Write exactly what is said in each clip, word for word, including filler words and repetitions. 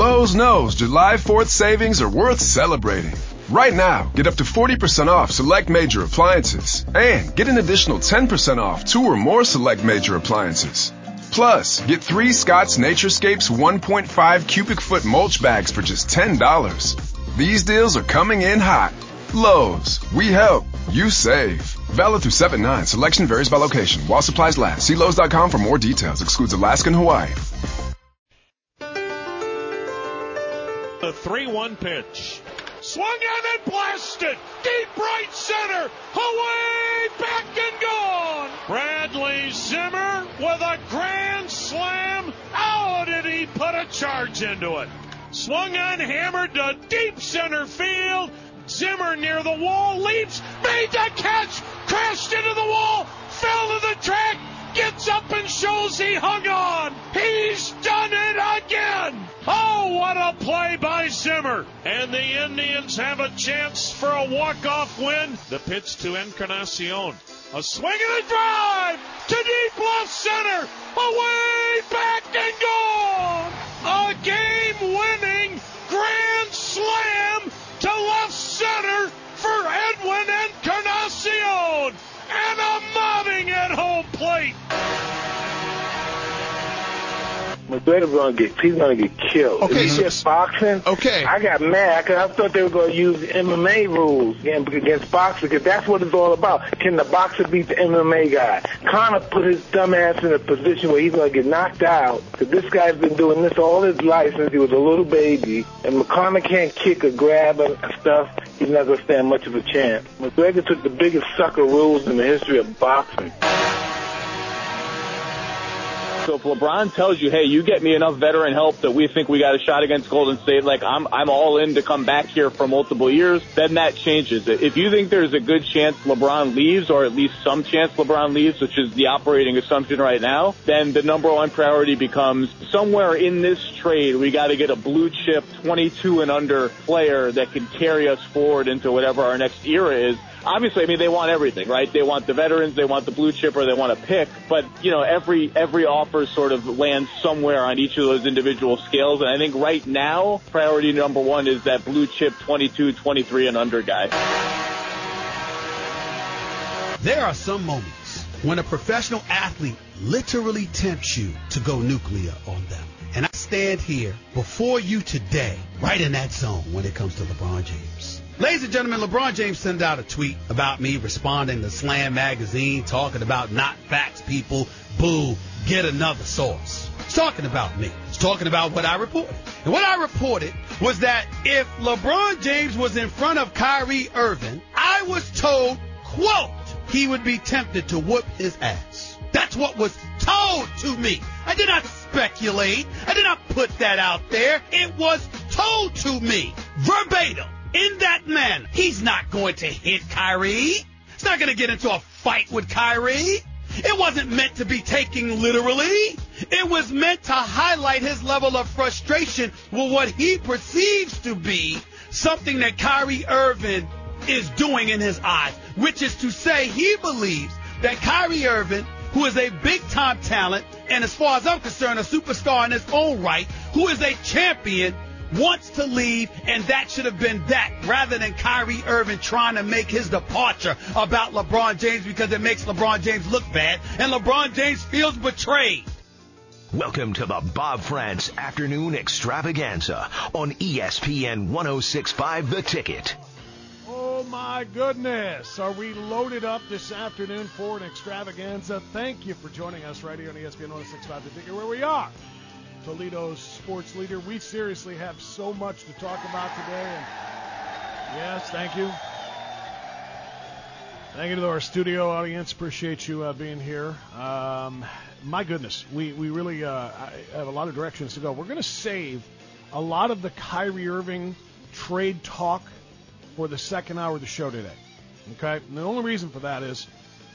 Lowe's knows July fourth savings are worth celebrating. Right now, get up to forty percent off select major appliances and get an additional ten percent off two or more select major appliances. Plus, get three Scott's Naturescapes one point five cubic foot mulch bags for just ten dollars. These deals are coming in hot. Lowe's, we help, you save. Valid through seven nine. Selection varies by location. While supplies last. See Lowe's dot com for more details. Excludes Alaska and Hawaii. The three one pitch. Swung on and blasted. Deep right center. Away, back and gone. Bradley Zimmer with a grand slam. How did he put a charge into it? Swung on, hammered to deep center field. Zimmer near the wall, leaps, made the catch, crashed into the wall, fell to the track, gets up and shows he hung on. He's done it again. Oh, what a play by Zimmer. And the Indians have a chance for a walk-off win. The pitch to Encarnacion. A swing and a drive to deep left center. Away, back and gone. A game-winning grand slam to left center for Edwin Encarnacion. And a mobbing at home plate. McGregor's gonna get, he's gonna get killed. Okay, if so, just boxing. Okay. I got mad because I thought they were gonna use M M A rules against boxing because that's what it's all about. Can the boxer beat the M M A guy? Conor put his dumb ass in a position where he's gonna get knocked out because this guy's been doing this all his life since he was a little baby. And McConnor can't kick or grab and stuff. He's not gonna stand much of a chance. McGregor took the biggest sucker rules in the history of boxing. So if LeBron tells you, hey, you get me enough veteran help that we think we got a shot against Golden State, like I'm I'm all in to come back here for multiple years, then that changes it. If you think there's a good chance LeBron leaves, or at least some chance LeBron leaves, which is the operating assumption right now, then the number one priority becomes somewhere in this trade, we got to get a blue chip twenty-two and under player that can carry us forward into whatever our next era is. Obviously, I mean, they want everything, right? They want the veterans, they want the blue chip, or they want a pick. But, you know, every every offer sort of lands somewhere on each of those individual scales. And I think right now, priority number one is that blue chip twenty-two, twenty-three and under guy. There are some moments when a professional athlete literally tempts you to go nuclear on them. And I stand here before you today, right in that zone when it comes to LeBron James. Ladies and gentlemen, LeBron James sent out a tweet about me responding to Slam Magazine, talking about not facts, people, boo, get another source. It's talking about me. It's talking about what I reported. And what I reported was that if LeBron James was in front of Kyrie Irving, I was told, quote, he would be tempted to whoop his ass. That's what was told to me. I did not speculate. I did not put that out there. It was told to me verbatim. In that manner, he's not going to hit Kyrie. He's not going to get into a fight with Kyrie. It wasn't meant to be taken literally. It was meant to highlight his level of frustration with what he perceives to be something that Kyrie Irving is doing in his eyes, which is to say he believes that Kyrie Irving, who is a big-time talent and, as far as I'm concerned, a superstar in his own right, who is a champion, wants to leave, and that should have been that, rather than Kyrie Irving trying to make his departure about LeBron James because it makes LeBron James look bad, and LeBron James feels betrayed. Welcome to the Bob France Afternoon Extravaganza on E S P N one oh six point five The Ticket. Oh, my goodness. Are we loaded up this afternoon for an extravaganza? Thank you for joining us right here on E S P N one oh six point five The Ticket, where we are Toledo's sports leader. We seriously have so much to talk about today. And yes, thank you. Thank you to our studio audience. Appreciate you uh, being here. Um, my goodness, we, we really uh, have a lot of directions to go. We're going to save a lot of the Kyrie Irving trade talk for the second hour of the show today. Okay? And the only reason for that is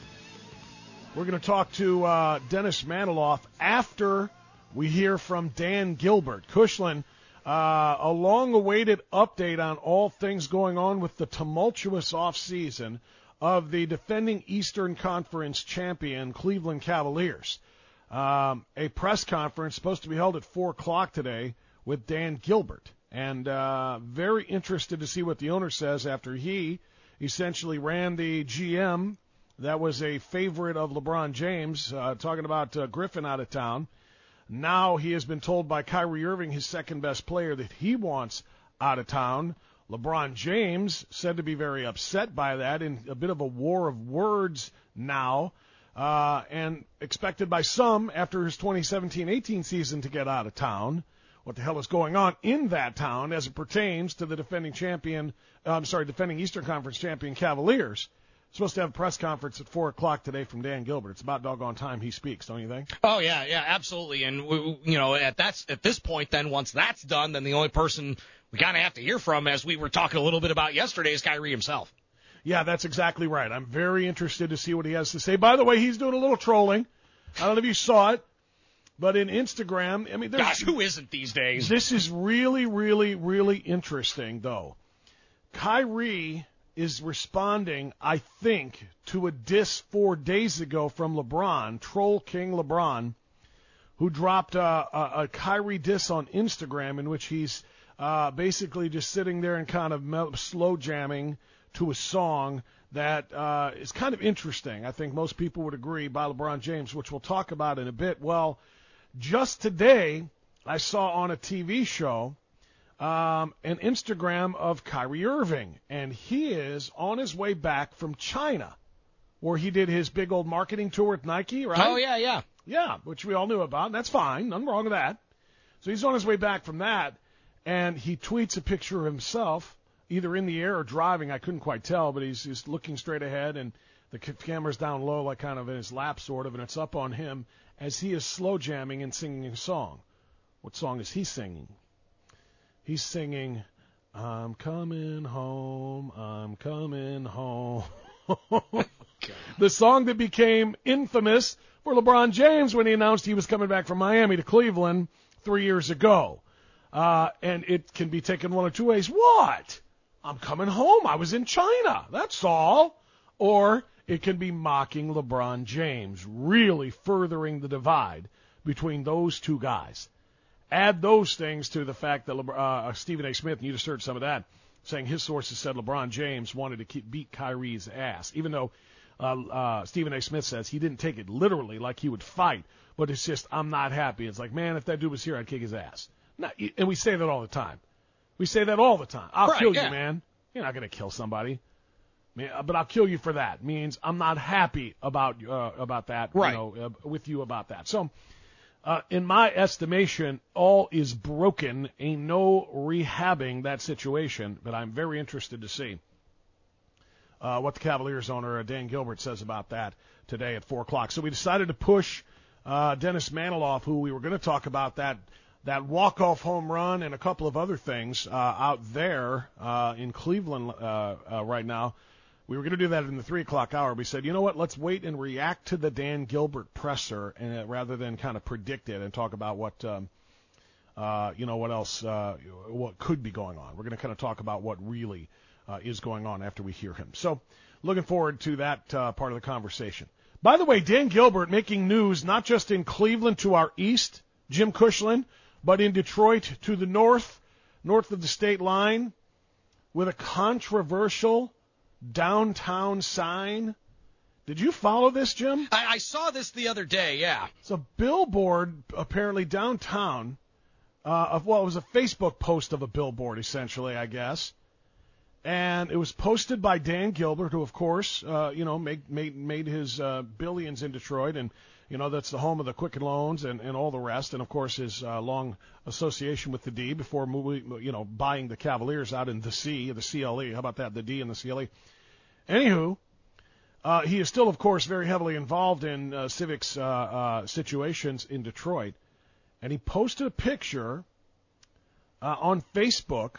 we're going to talk to uh, Dennis Maniloff after we hear from Dan Gilbert. Kushlin, uh, a long-awaited update on all things going on with the tumultuous offseason of the defending Eastern Conference champion Cleveland Cavaliers. Um, a press conference supposed to be held at four o'clock today with Dan Gilbert. And uh, very interested to see what the owner says after he essentially ran the G M that was a favorite of LeBron James, uh, talking about uh, Griffin out of town. Now he has been told by Kyrie Irving, his second-best player, that he wants out of town. LeBron James said to be very upset by that, in a bit of a war of words now, uh, and expected by some after his twenty seventeen eighteen season to get out of town. What the hell is going on in that town as it pertains to the defending champion, uh, I'm sorry, defending Eastern Conference champion Cavaliers? Supposed to have a press conference at four o'clock today from Dan Gilbert. It's about doggone time he speaks, don't you think? Oh, yeah, yeah, absolutely. And, we, you know, at that's at this point, then, once that's done, then the only person we kind of have to hear from, as we were talking a little bit about yesterday, is Kyrie himself. Yeah, that's exactly right. I'm very interested to see what he has to say. By the way, he's doing a little trolling. I don't know if you saw it, but in Instagram, I mean, there's, gosh, who isn't these days? This is really, really, really interesting, though. Kyrie is responding, I think, to a diss four days ago from LeBron, Troll King LeBron, who dropped a, a, a Kyrie diss on Instagram in which he's uh, basically just sitting there and kind of mel- slow jamming to a song that uh, is kind of interesting. I think most people would agree, by LeBron James, which we'll talk about in a bit. Well, just today, I saw on a T V show Um, an Instagram of Kyrie Irving, and he is on his way back from China, where he did his big old marketing tour with Nike, right? Oh, yeah, yeah. Yeah, which we all knew about, and that's fine. Nothing wrong with that. So he's on his way back from that, and he tweets a picture of himself, either in the air or driving. I couldn't quite tell, but he's, he's looking straight ahead, and the camera's down low, like kind of in his lap, sort of, and it's up on him as he is slow jamming and singing a song. What song is he singing? He's singing, I'm coming home, I'm coming home. The song that became infamous for LeBron James when he announced he was coming back from Miami to Cleveland three years ago. Uh, and it can be taken one of two ways. What? I'm coming home. I was in China. That's all. Or it can be mocking LeBron James, really furthering the divide between those two guys. Add those things to the fact that uh, Stephen A. Smith, and you just heard some of that, saying his sources said LeBron James wanted to keep, beat Kyrie's ass, even though uh, uh, Stephen A. Smith says he didn't take it literally like he would fight, but it's just, I'm not happy. It's like, man, if that dude was here, I'd kick his ass. Not, and we say that all the time. We say that all the time. I'll right, kill yeah. you, man. You're not going to kill somebody. But I'll kill you for that. Means I'm not happy about uh, about that, right. you know, uh, with you about that. So, Uh, in my estimation, all is broken. Ain't no rehabbing that situation, but I'm very interested to see uh, what the Cavaliers owner, uh, Dan Gilbert, says about that today at four o'clock. So we decided to push uh, Dennis Maniloff, who we were going to talk about, that that walk-off home run and a couple of other things uh, out there uh, in Cleveland uh, uh, right now. We were going to do that in the three o'clock hour. We said, you know what, let's wait and react to the Dan Gilbert presser and uh, rather than kind of predict it and talk about what, um, uh, you know, what else, uh, what could be going on. We're going to kind of talk about what really uh, is going on after we hear him. So looking forward to that uh, part of the conversation. By the way, Dan Gilbert making news not just in Cleveland to our east, Jim Cushland, but in Detroit to the north, north of the state line, with a controversial downtown sign. Did you follow this, Jim? I, I saw this the other day, yeah. It's a billboard, apparently, downtown. Uh, of, well, it was a Facebook post of a billboard, essentially, I guess. And it was posted by Dan Gilbert, who, of course, uh, you know, made, made, made his uh, billions in Detroit. And, you know, that's the home of the Quicken Loans and, and all the rest. And, of course, his uh, long association with the D before, moving, you know, buying the Cavaliers out in the C, the C L E. How about that, the D and the C L E? Anywho, uh, he is still, of course, very heavily involved in uh, civics uh, uh, situations in Detroit. And he posted a picture uh, on Facebook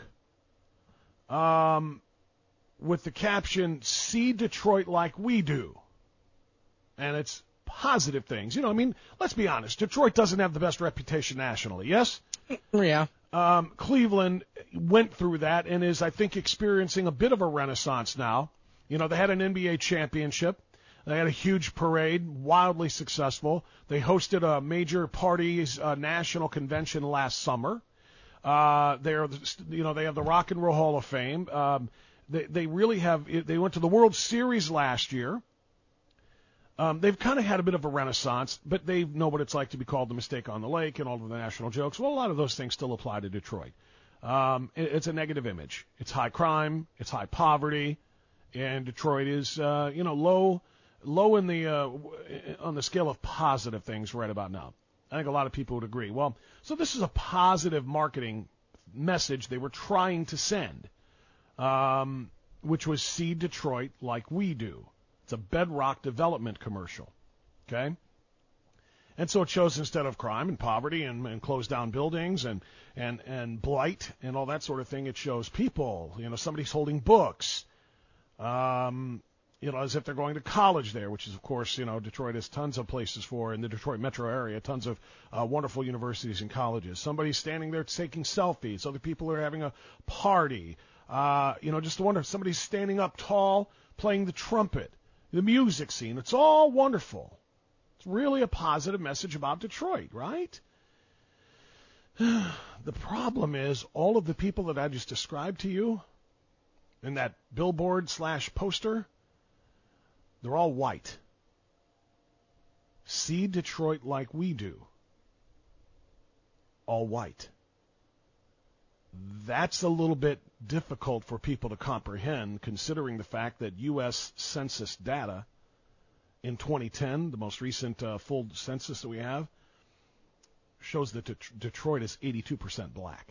um, with the caption, "See Detroit like we do." And it's positive things. You know, I mean, let's be honest. Detroit doesn't have the best reputation nationally, yes? Yeah. Um, Cleveland went through that and is, I think, experiencing a bit of a renaissance now. You know, they had an N B A championship. They had a huge parade, wildly successful. They hosted a major parties uh, national convention last summer. Uh, they're, you know, they have the Rock and Roll Hall of Fame. Um, they, they really have. They went to the World Series last year. Um, they've kind of had a bit of a renaissance, but they know what it's like to be called the mistake on the lake and all of the national jokes. Well, a lot of those things still apply to Detroit. Um, it, it's a negative image. It's high crime. It's high poverty, and Detroit is, uh, you know, low, low in the uh, on the scale of positive things right about now. I think a lot of people would agree. Well, so this is a positive marketing message they were trying to send, um, which was see Detroit like we do. It's a Bedrock development commercial, okay? And so it shows instead of crime and poverty and, and closed down buildings and, and, and blight and all that sort of thing, it shows people, you know, somebody's holding books, um, you know, as if they're going to college there, which is, of course, you know, Detroit has tons of places for, in the Detroit metro area, tons of uh, wonderful universities and colleges. Somebody's standing there taking selfies. Other people are having a party. Uh, you know, just wonder if somebody's standing up tall playing the trumpet. The music scene, it's all wonderful. It's really a positive message about Detroit, right? The problem is all of the people that I just described to you in that billboard slash poster, they're all white. See Detroit like we do. All white. That's a little bit difficult for people to comprehend, considering the fact that U S Census data in twenty ten, the most recent uh, full census that we have, shows that Det- Detroit is eighty-two percent black.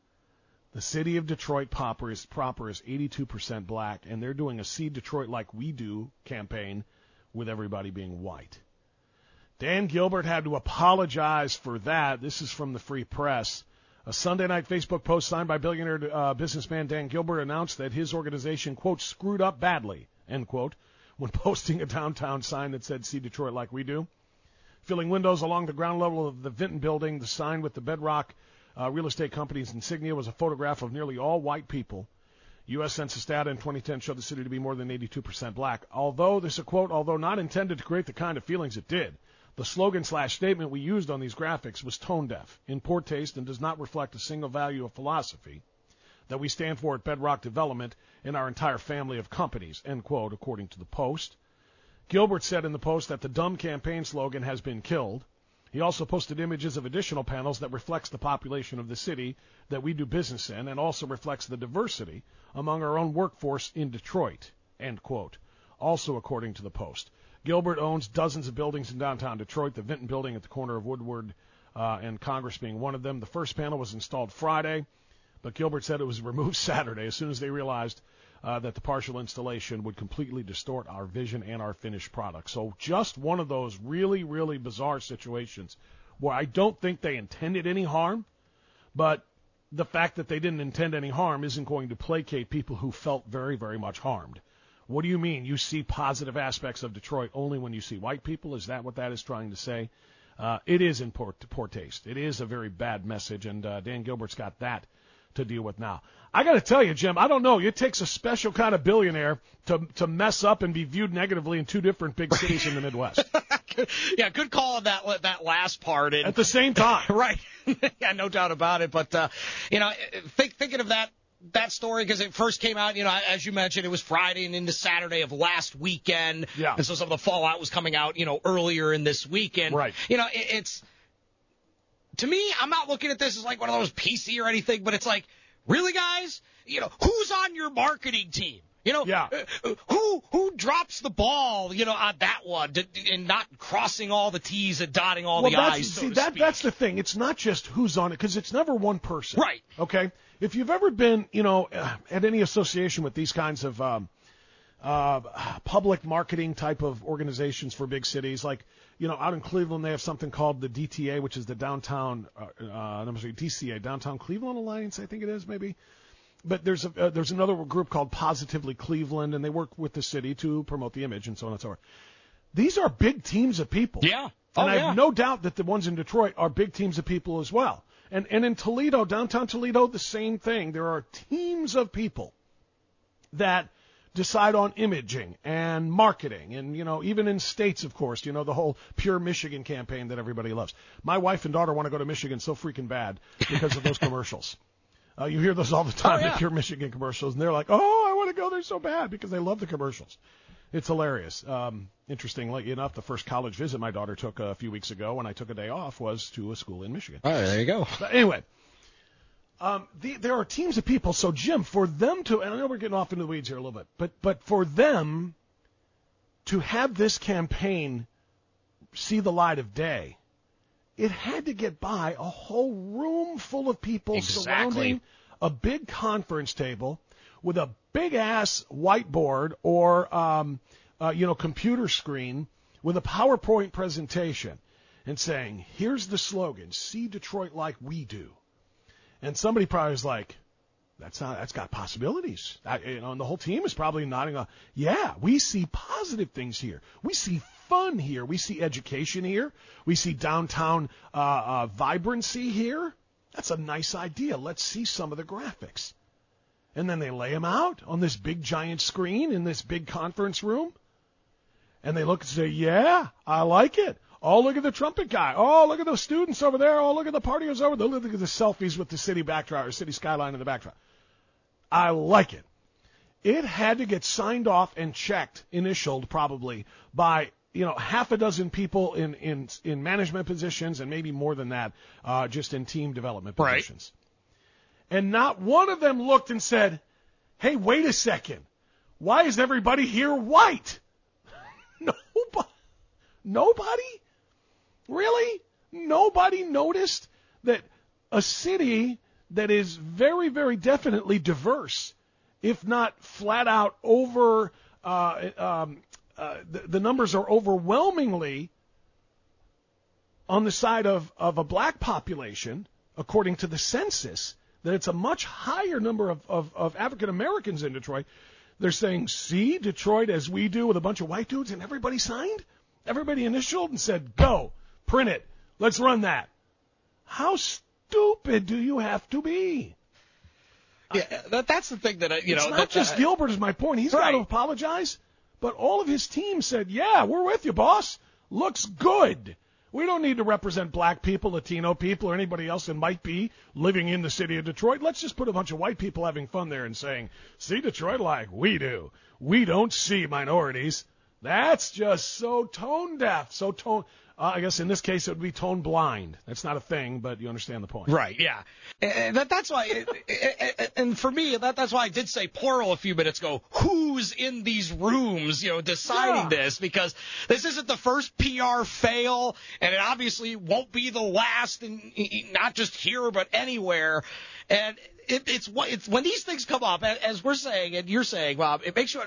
The city of Detroit proper is, proper is eighty-two percent black, and they're doing a See Detroit Like We Do campaign with everybody being white. Dan Gilbert had to apologize for that. This is from the Free Press. A Sunday night Facebook post signed by billionaire uh, businessman Dan Gilbert announced that his organization, quote, screwed up badly, end quote, when posting a downtown sign that said, see Detroit like we do. Filling windows along the ground level of the Vinton building, the sign with the Bedrock uh, real estate company's insignia was a photograph of nearly all white people. U S Census data in twenty ten showed the city to be more than eighty-two percent black. Although, this is a quote, although not intended to create the kind of feelings it did, the slogan slash statement we used on these graphics was tone deaf, in poor taste, and does not reflect a single value of philosophy that we stand for at Bedrock Development in our entire family of companies, end quote, according to the Post. Gilbert said in the Post that the dumb campaign slogan has been killed. He also posted images of additional panels that reflects the population of the city that we do business in and also reflects the diversity among our own workforce in Detroit, end quote, also according to the Post. Gilbert owns dozens of buildings in downtown Detroit, the Vinton building at the corner of Woodward uh, and Congress being one of them. The first panel was installed Friday, but Gilbert said it was removed Saturday as soon as they realized uh, that the partial installation would completely distort our vision and our finished product. So just one of those really, really bizarre situations where I don't think they intended any harm, but the fact that they didn't intend any harm isn't going to placate people who felt very, very much harmed. What do you mean? You see positive aspects of Detroit only when you see white people? Is that what that is trying to say? Uh, it is in poor, poor taste. It is a very bad message, and uh, Dan Gilbert's got that to deal with now. I got to tell you, Jim, I don't know. It takes a special kind of billionaire to to mess up and be viewed negatively in two different big cities in the Midwest. Yeah, good call on that that last part. And, at the same time. Right. Yeah, no doubt about it. But, uh, you know, think, thinking of that, that story, because it first came out, you know, as you mentioned, it was Friday and into Saturday of last weekend. Yeah. And so some of the fallout was coming out, you know, earlier in this weekend. Right. You know, it, it's, to me, I'm not looking at this as like one of those P C or anything, but it's like, really, guys? You know, who's on your marketing team? You know, yeah. uh, who who drops the ball, you know, on that one to, and not crossing all the T's and dotting all well, the that's, I's, so see, to that, speak. That's the thing. It's not just who's on it, because it's never one person. Right. Okay? If you've ever been, you know, at any association with these kinds of um, uh, public marketing type of organizations for big cities, like, you know, out in Cleveland they have something called the D T A, which is the Downtown, uh, uh, I'm sorry, D C A, Downtown Cleveland Alliance, I think it is, maybe. But there's a, uh, there's another group called Positively Cleveland, and they work with the city to promote the image and so on and so forth. These are big teams of people. Yeah. Oh, and I yeah. have no doubt that the ones in Detroit are big teams of people as well. And and in Toledo, downtown Toledo, the same thing. There are teams of people that decide on imaging and marketing and, you know, even in states, of course, you know, the whole Pure Michigan campaign that everybody loves. My wife and daughter want to go to Michigan so freaking bad because of those commercials. Uh, you hear those all the time, oh, yeah. the Pure Michigan commercials, and they're like, oh, I want to go there so bad because they love the commercials. It's hilarious. Um, interestingly enough, the first college visit my daughter took a few weeks ago when I took a day off was to a school in Michigan. All right, there you go. But anyway, um, the, there are teams of people. So, Jim, for them to, and I know we're getting off into the weeds here a little bit, but, but for them to have this campaign see the light of day, it had to get by a whole room full of people exactly. surrounding a big conference table with a big-ass whiteboard or, um, uh, you know, computer screen with a PowerPoint presentation and saying, here's the slogan, see Detroit like we do. And somebody probably was like, that's not, that's got possibilities. I, you know, and the whole team is probably nodding off. Yeah, we see positive things here. We see fun here. We see education here. We see downtown uh, uh, vibrancy here. That's a nice idea. Let's see some of the graphics. And then they lay them out on this big giant screen in this big conference room. And they look and say, yeah, I like it. Oh, look at the trumpet guy. Oh, look at those students over there. Oh, look at the partiers over there. Look at the selfies with the city backdrop or city skyline in the backdrop. I like it. It had to get signed off and checked, initialed probably, by, you know, half a dozen people in, in, in management positions and maybe more than that, uh, just in team development positions. Right. And not one of them looked and said, hey, wait a second. Why is everybody here white? Nobody. Nobody? Really? Nobody noticed that a city that is very, very definitely diverse, if not flat out over, uh, um, uh, the, the numbers are overwhelmingly on the side of, of a black population, according to the census, that it's a much higher number of, of, of African Americans in Detroit. They're saying, see Detroit as we do with a bunch of white dudes, and everybody signed? Everybody initialed and said, go, print it, let's run that. How stupid do you have to be? Yeah, that, that's the thing that, I, you it's know. It's not that, just uh, Gilbert is my point. He's right. got to apologize. But all of his team said, yeah, we're with you, boss. Looks good. We don't need to represent black people, Latino people, or anybody else that might be living in the city of Detroit. Let's just put a bunch of white people having fun there and saying, see Detroit like we do. We don't see minorities. That's just so tone deaf, so tone. Uh, I guess in this case it would be tone blind. That's not a thing, but you understand the point. Right? Yeah. And that, that's why. And for me, that, that's why I did say plural a few minutes ago. Who's in these rooms, you know, deciding yeah. this? Because this isn't the first P R fail, and it obviously won't be the last, and not just here but anywhere. And it, it's it's when these things come up, as we're saying, and you're saying, Bob, it makes you.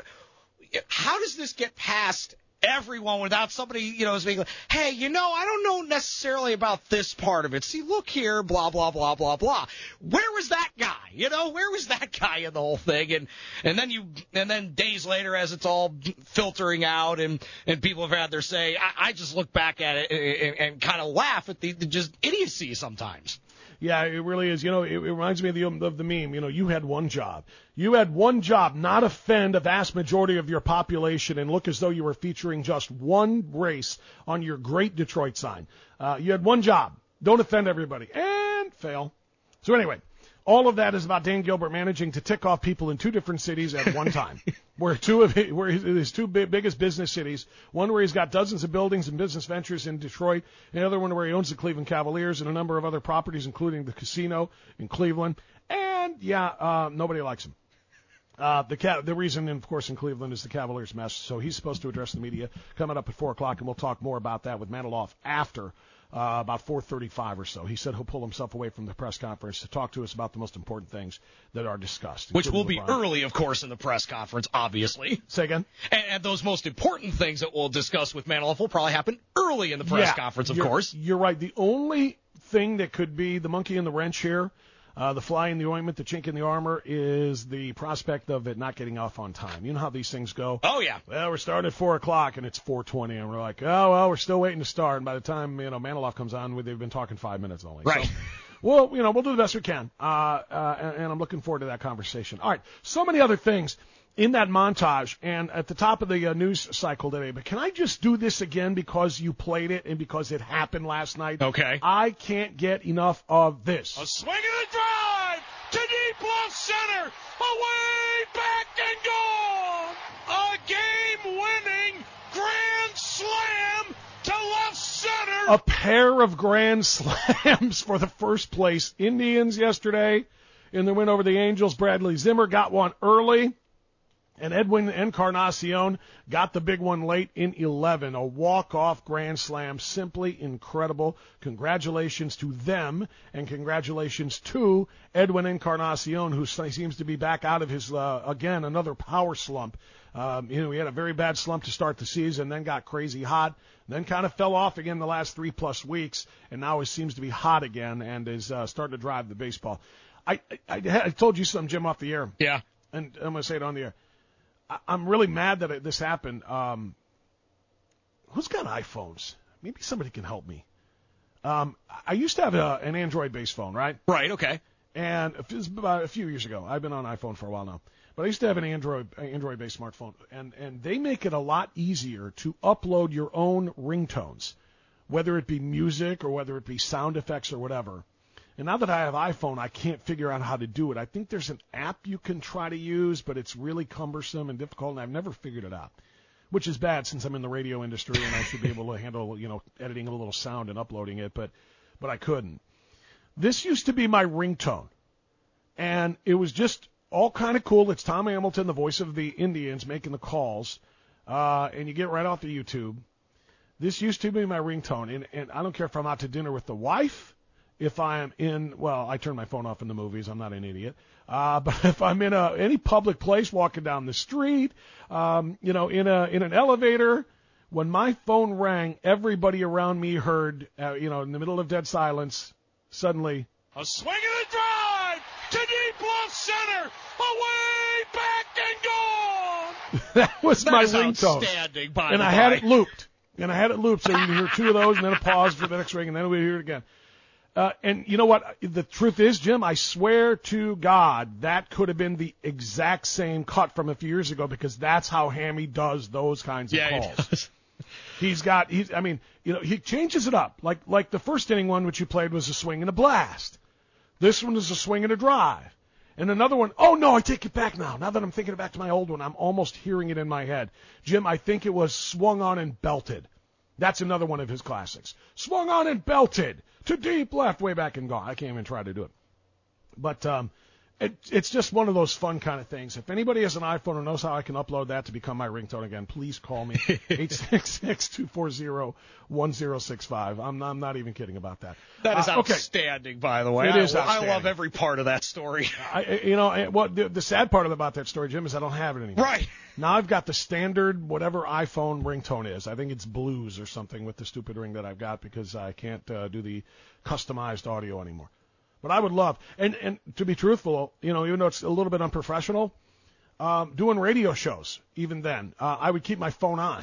How does this get past everyone without somebody, you know, being like, hey, you know, I don't know necessarily about this part of it. See, look here, blah, blah, blah, blah, blah. Where was that guy? You know, where was that guy in the whole thing? And and then you and then days later, as it's all filtering out and, and people have had their say, I, I just look back at it and, and, and kind of laugh at the, the just idiocy sometimes. Yeah, it really is. You know, it, it reminds me of the, of the meme. You know, you had one job. You had one job, not offend a vast majority of your population and look as though you were featuring just one race on your great Detroit sign. Uh, you had one job. Don't offend everybody. And fail. So anyway, all of that is about Dan Gilbert managing to tick off people in two different cities at one time. where two of his, where his two big, biggest business cities, one where he's got dozens of buildings and business ventures in Detroit, and the other one where he owns the Cleveland Cavaliers and a number of other properties, including the casino in Cleveland. And, yeah, uh, nobody likes him. Uh, the ca- the reason, of course, in Cleveland is the Cavaliers mess. So he's supposed to address the media coming up at four o'clock, and we'll talk more about that with Maniloff after uh, about four thirty-five or so. He said he'll pull himself away from the press conference to talk to us about the most important things that are discussed. Which will be LeBron. early, of course, in the press conference, obviously. Say again? And, and those most important things that we'll discuss with Maniloff will probably happen early in the press yeah, conference, of you're, course. You're right. The only thing that could be the monkey in the wrench here, Uh, the fly in the ointment, the chink in the armor, is the prospect of it not getting off on time. You know how these things go? Oh, yeah. Well, we're starting at four o'clock, and it's four twenty, and we're like, oh, well, we're still waiting to start. And by the time, you know, Maniloff comes on, they've been talking five minutes only. Right. So Well, you know, we'll do the best we can, uh, uh, and, and I'm looking forward to that conversation. All right, so many other things in that montage and at the top of the uh, news cycle today, but can I just do this again because you played it and because it happened last night? Okay. I can't get enough of this. A swing and a drive to deep left center, away, back, and gone! A game-winning grand slam to left center! A pair of grand slams for the first place Indians yesterday in the win over the Angels. Bradley Zimmer got one early, and Edwin Encarnacion got the big one late in eleven. A walk-off grand slam, simply incredible. Congratulations to them, and congratulations to Edwin Encarnacion, who seems to be back out of his, uh, again, another power slump. Um, you know, he had a very bad slump to start the season, then got crazy hot, then kind of fell off again the last three-plus weeks, and now he seems to be hot again and is uh, starting to drive the baseball. I, I, I told you something, Jim, off the air. Yeah. And I'm going to say it on the air. I, I'm really mad that it, this happened. Um, who's got iPhones? Maybe somebody can help me. Um, I used to have a, an Android-based phone, right? Right, okay. And it was about a few years ago. I've been on iPhone for a while now. But I used to have an Android Android-based smartphone, and, and they make it a lot easier to upload your own ringtones, whether it be music or whether it be sound effects or whatever. And now that I have iPhone, I can't figure out how to do it. I think there's an app you can try to use, but it's really cumbersome and difficult, and I've never figured it out, which is bad since I'm in the radio industry and I should be able to handle, you know, editing a little sound and uploading it, but but I couldn't. This used to be my ringtone, and it was just all kind of cool. It's Tom Hamilton, the voice of the Indians, making the calls, uh, and you get right off the YouTube. This used to be my ringtone, and, and I don't care if I'm out to dinner with the wife, if I am in, well, I turn my phone off in the movies. I'm not an idiot. Uh, but if I'm in a any public place, walking down the street, um, you know, in a in an elevator, when my phone rang, everybody around me heard, uh, you know, in the middle of dead silence, suddenly, a swing and a drive to deep left center, away, back, and gone! That was that my is ringtone. Outstanding, by and the I by. had it looped. And I had it looped so you can hear two of those and then a pause for the next ring, and then we hear it again. Uh, and you know what? The truth is, Jim, I swear to God, that could have been the exact same cut from a few years ago, because that's how Hammy does those kinds of yeah, calls. He does. He's got, he's, I mean, you know, he changes it up. Like, like the first inning one, which you played, was a swing and a blast. This one is a swing and a drive. And another one, oh no, I take it back now. Now that I'm thinking back to my old one, I'm almost hearing it in my head. Jim, I think it was swung on and belted. That's another one of his classics. Swung on and belted to deep left, way back and gone. I can't even try to do it. But um, it, it's just one of those fun kind of things. If anybody has an iPhone or knows how I can upload that to become my ringtone again, please call me, eight six six, two four zero, one zero six five. I'm, I'm not even kidding about that. That is uh, okay. outstanding, by the way. It I, is outstanding. I love every part of that story. I, you know, what the, the sad part about that story, Jim, is I don't have it anymore. Right. Now I've got the standard whatever iPhone ringtone is. I think it's Blues or something with the stupid ring that I've got, because I can't uh, do the customized audio anymore. But I would love, and, and to be truthful, you know, even though it's a little bit unprofessional, um, doing radio shows, even then, uh, I would keep my phone on.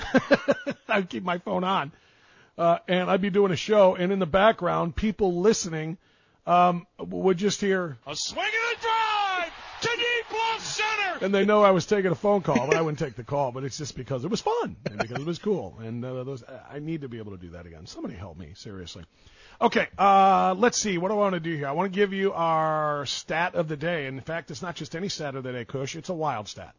I would keep my phone on, uh, and I'd be doing a show, and in the background, people listening um, would just hear, a swing and a drive to deep left center. and they know I was taking a phone call, but I wouldn't take the call. But it's just because it was fun and because it was cool, and uh, those, I need to be able to do that again. Somebody help me, seriously. Okay, uh, let's see. What do I want to do here? I want to give you our stat of the day. And in fact, it's not just any stat of the day, Kush. It's a wild stat.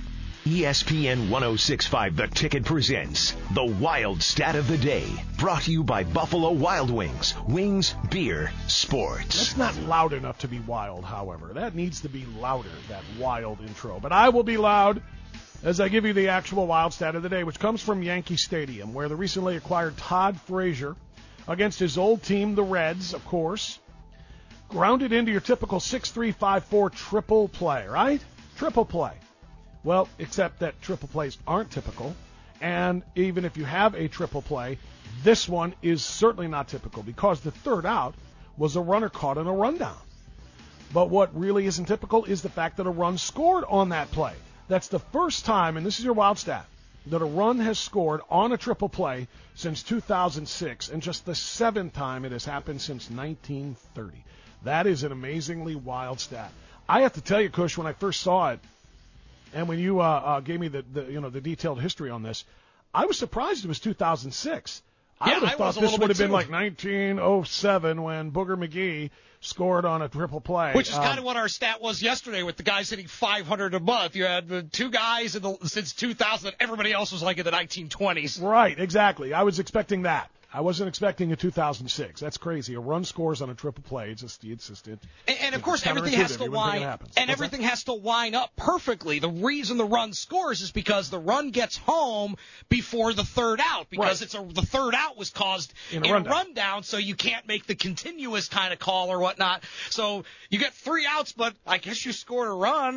E S P N ten sixty-five The Ticket presents the Wild Stat of the Day, brought to you by Buffalo Wild Wings. Wings, beer, sports. That's not loud enough to be wild, however. That needs to be louder, that wild intro. But I will be loud as I give you the actual wild stat of the day, which comes from Yankee Stadium, where the recently acquired Todd Frazier, against his old team, the Reds, of course, grounded into your typical six three five four triple play, right? Triple play. Well, except that triple plays aren't typical, and even if you have a triple play, this one is certainly not typical, because the third out was a runner caught in a rundown. But what really isn't typical is the fact that a run scored on that play. That's the first time, and this is your wild stat, that a run has scored on a triple play since two thousand six, and just the seventh time it has happened since nineteen thirty. That is an amazingly wild stat. I have to tell you, Kush, when I first saw it, and when you uh, uh, gave me the, the you know the detailed history on this, I was surprised it was two thousand six. I yeah, would have I thought this would have been like nineteen oh seven when Booger McGee scored on a triple play. Which is um, kind of what our stat was yesterday with the guys hitting five hundred a month. You had uh, two guys in the, since two thousand. Everybody else was like in the nineteen twenties. Right, exactly. I was expecting that. I wasn't expecting a two thousand six. That's crazy. A run scores on a triple play. It's just, it's just it. And, and of course, everything has to line and What's everything that? has to line up perfectly. The reason the run scores is because the run gets home before the third out. Because Right. it's a the third out was caused In a in rundown. a rundown, so you can't make the continuous kind of call or whatnot. So you get three outs, but I guess you scored a run.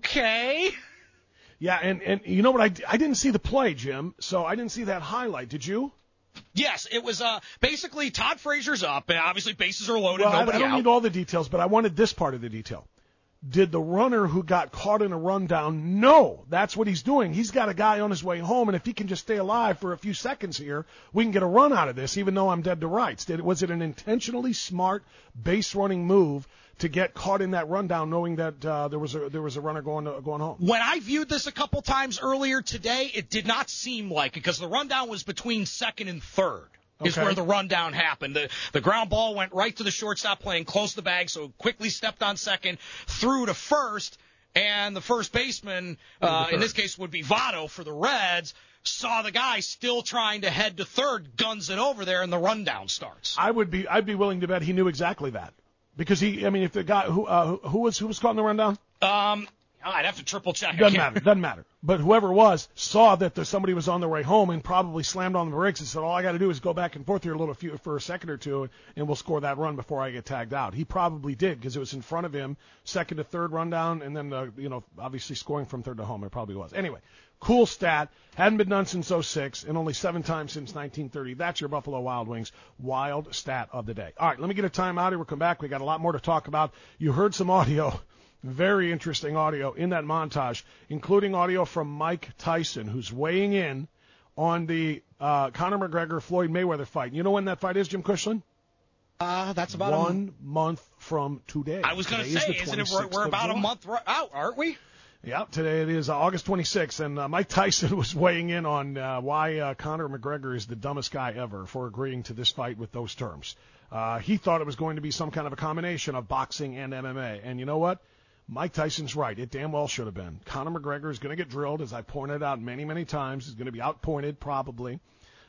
Okay. Yeah, and, and you know what? I, I didn't see the play, Jim, so I didn't see that highlight. Did you? Yes, it was uh, basically Todd Frazier's up, and obviously bases are loaded, Well, I, I nobody don't out. need all the details, but I wanted this part of the detail. Did the runner who got caught in a rundown know that's what he's doing? He's got a guy on his way home, and if he can just stay alive for a few seconds here, we can get a run out of this, even though I'm dead to rights. Did, was it an intentionally smart base-running move to get caught in that rundown, knowing that uh, there was a there was a runner going to, going home? When I viewed this a couple times earlier today, it did not seem like it because the rundown was between second and third. Is Okay. where the rundown happened. The the ground ball went right to the shortstop playing close to the bag, so quickly stepped on second, threw to first, and the first baseman, uh, in this case would be Votto for the Reds, saw the guy still trying to head to third, guns it over there, and the rundown starts. I would be I'd be willing to bet he knew exactly that because he I mean if the guy who uh, who was who was caught in the rundown. Um, I'd have to triple check. I Doesn't can't- matter. Doesn't matter. But whoever it was saw that there, somebody was on their way home and probably slammed on the brakes and said, all I got to do is go back and forth here a little few, for a second or two, and we'll score that run before I get tagged out. He probably did because it was in front of him, second to third rundown, and then, uh, you know, obviously scoring from third to home. It probably was. Anyway, cool stat. Hadn't been done since oh six and only seven times since nineteen thirty. That's your Buffalo Wild Wings wild stat of the day. All right, let me get a timeout here. We'll come back. We got a lot more to talk about. You heard some audio. Very interesting audio in that montage, including audio from Mike Tyson, who's weighing in on the uh, Conor McGregor-Floyd Mayweather fight. You know when that fight is, Jim Cushman? Uh, that's about One a month from today. I was going to Today say, is the isn't it? We're, twenty-sixth we're of about a July. month ru- out, aren't we? Yeah, today it is uh, August twenty-sixth, and uh, Mike Tyson was weighing in on uh, why uh, Conor McGregor is the dumbest guy ever for agreeing to this fight with those terms. Uh, he thought it was going to be some kind of a combination of boxing and M M A, and you know what? Mike Tyson's right. It damn well should have been. Conor McGregor is going to get drilled, as I pointed out many, many times. He's going to be outpointed, probably.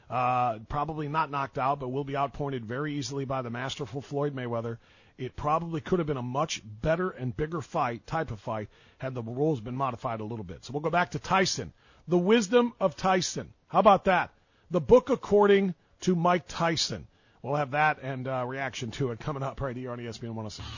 Uh, probably not knocked out, but will be outpointed very easily by the masterful Floyd Mayweather. It probably could have been a much better and bigger fight, type of fight, had the rules been modified a little bit. So we'll go back to Tyson. The wisdom of Tyson. How about that? The book according to Mike Tyson. We'll have that and uh, reaction to it coming up right here on E S P N one oh six.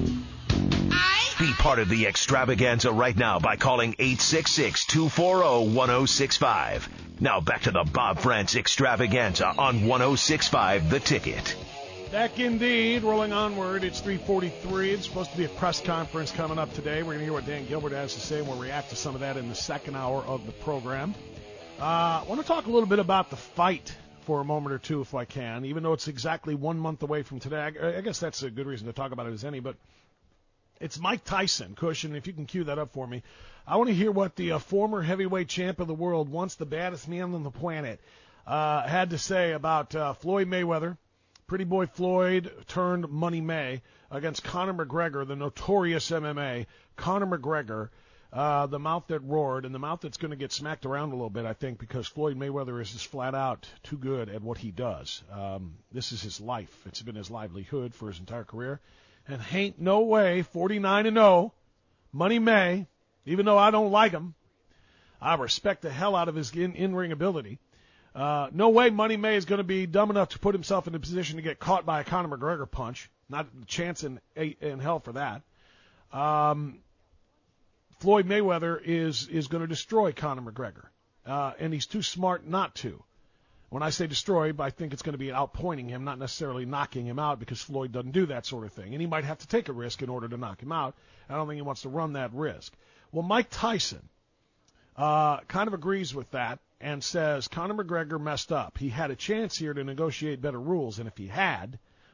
Be part of the extravaganza right now by calling eight six six, two four zero, one zero six five. Now back to the Bob France extravaganza on one oh six point five The Ticket. Back indeed, rolling onward. It's three forty-three. It's supposed to be a press conference coming up today. We're going to hear what Dan Gilbert has to say, and we'll react to some of that in the second hour of the program. Uh, I want to talk a little bit about the fight for a moment or two, if I can, even though it's exactly one month away from today. I, I guess that's a good reason to talk about it as any, but it's Mike Tyson, Cushion, if you can cue that up for me. I want to hear what the uh, former heavyweight champ of the world, once the baddest man on the planet, uh, had to say about uh, Floyd Mayweather, Pretty Boy Floyd turned Money May, against Conor McGregor, the notorious M M A. Conor McGregor, uh, the mouth that roared, and the mouth that's going to get smacked around a little bit, I think, because Floyd Mayweather is just flat out too good at what he does. Um, this is his life. It's been his livelihood for his entire career. And ain't no way, forty-nine and oh, Money May, even though I don't like him, I respect the hell out of his in- in-ring ability. Uh, no way Money May is going to be dumb enough to put himself in a position to get caught by a Conor McGregor punch. Not a chance in, in hell for that. Um, Floyd Mayweather is, is going to destroy Conor McGregor, uh, and he's too smart not to. When I say destroy, I think it's going to be outpointing him, not necessarily knocking him out, because Floyd doesn't do that sort of thing. And he might have to take a risk in order to knock him out. I don't think he wants to run that risk. Well, Mike Tyson uh, kind of agrees with that and says Conor McGregor messed up. He had a chance here to negotiate better rules, and if he had,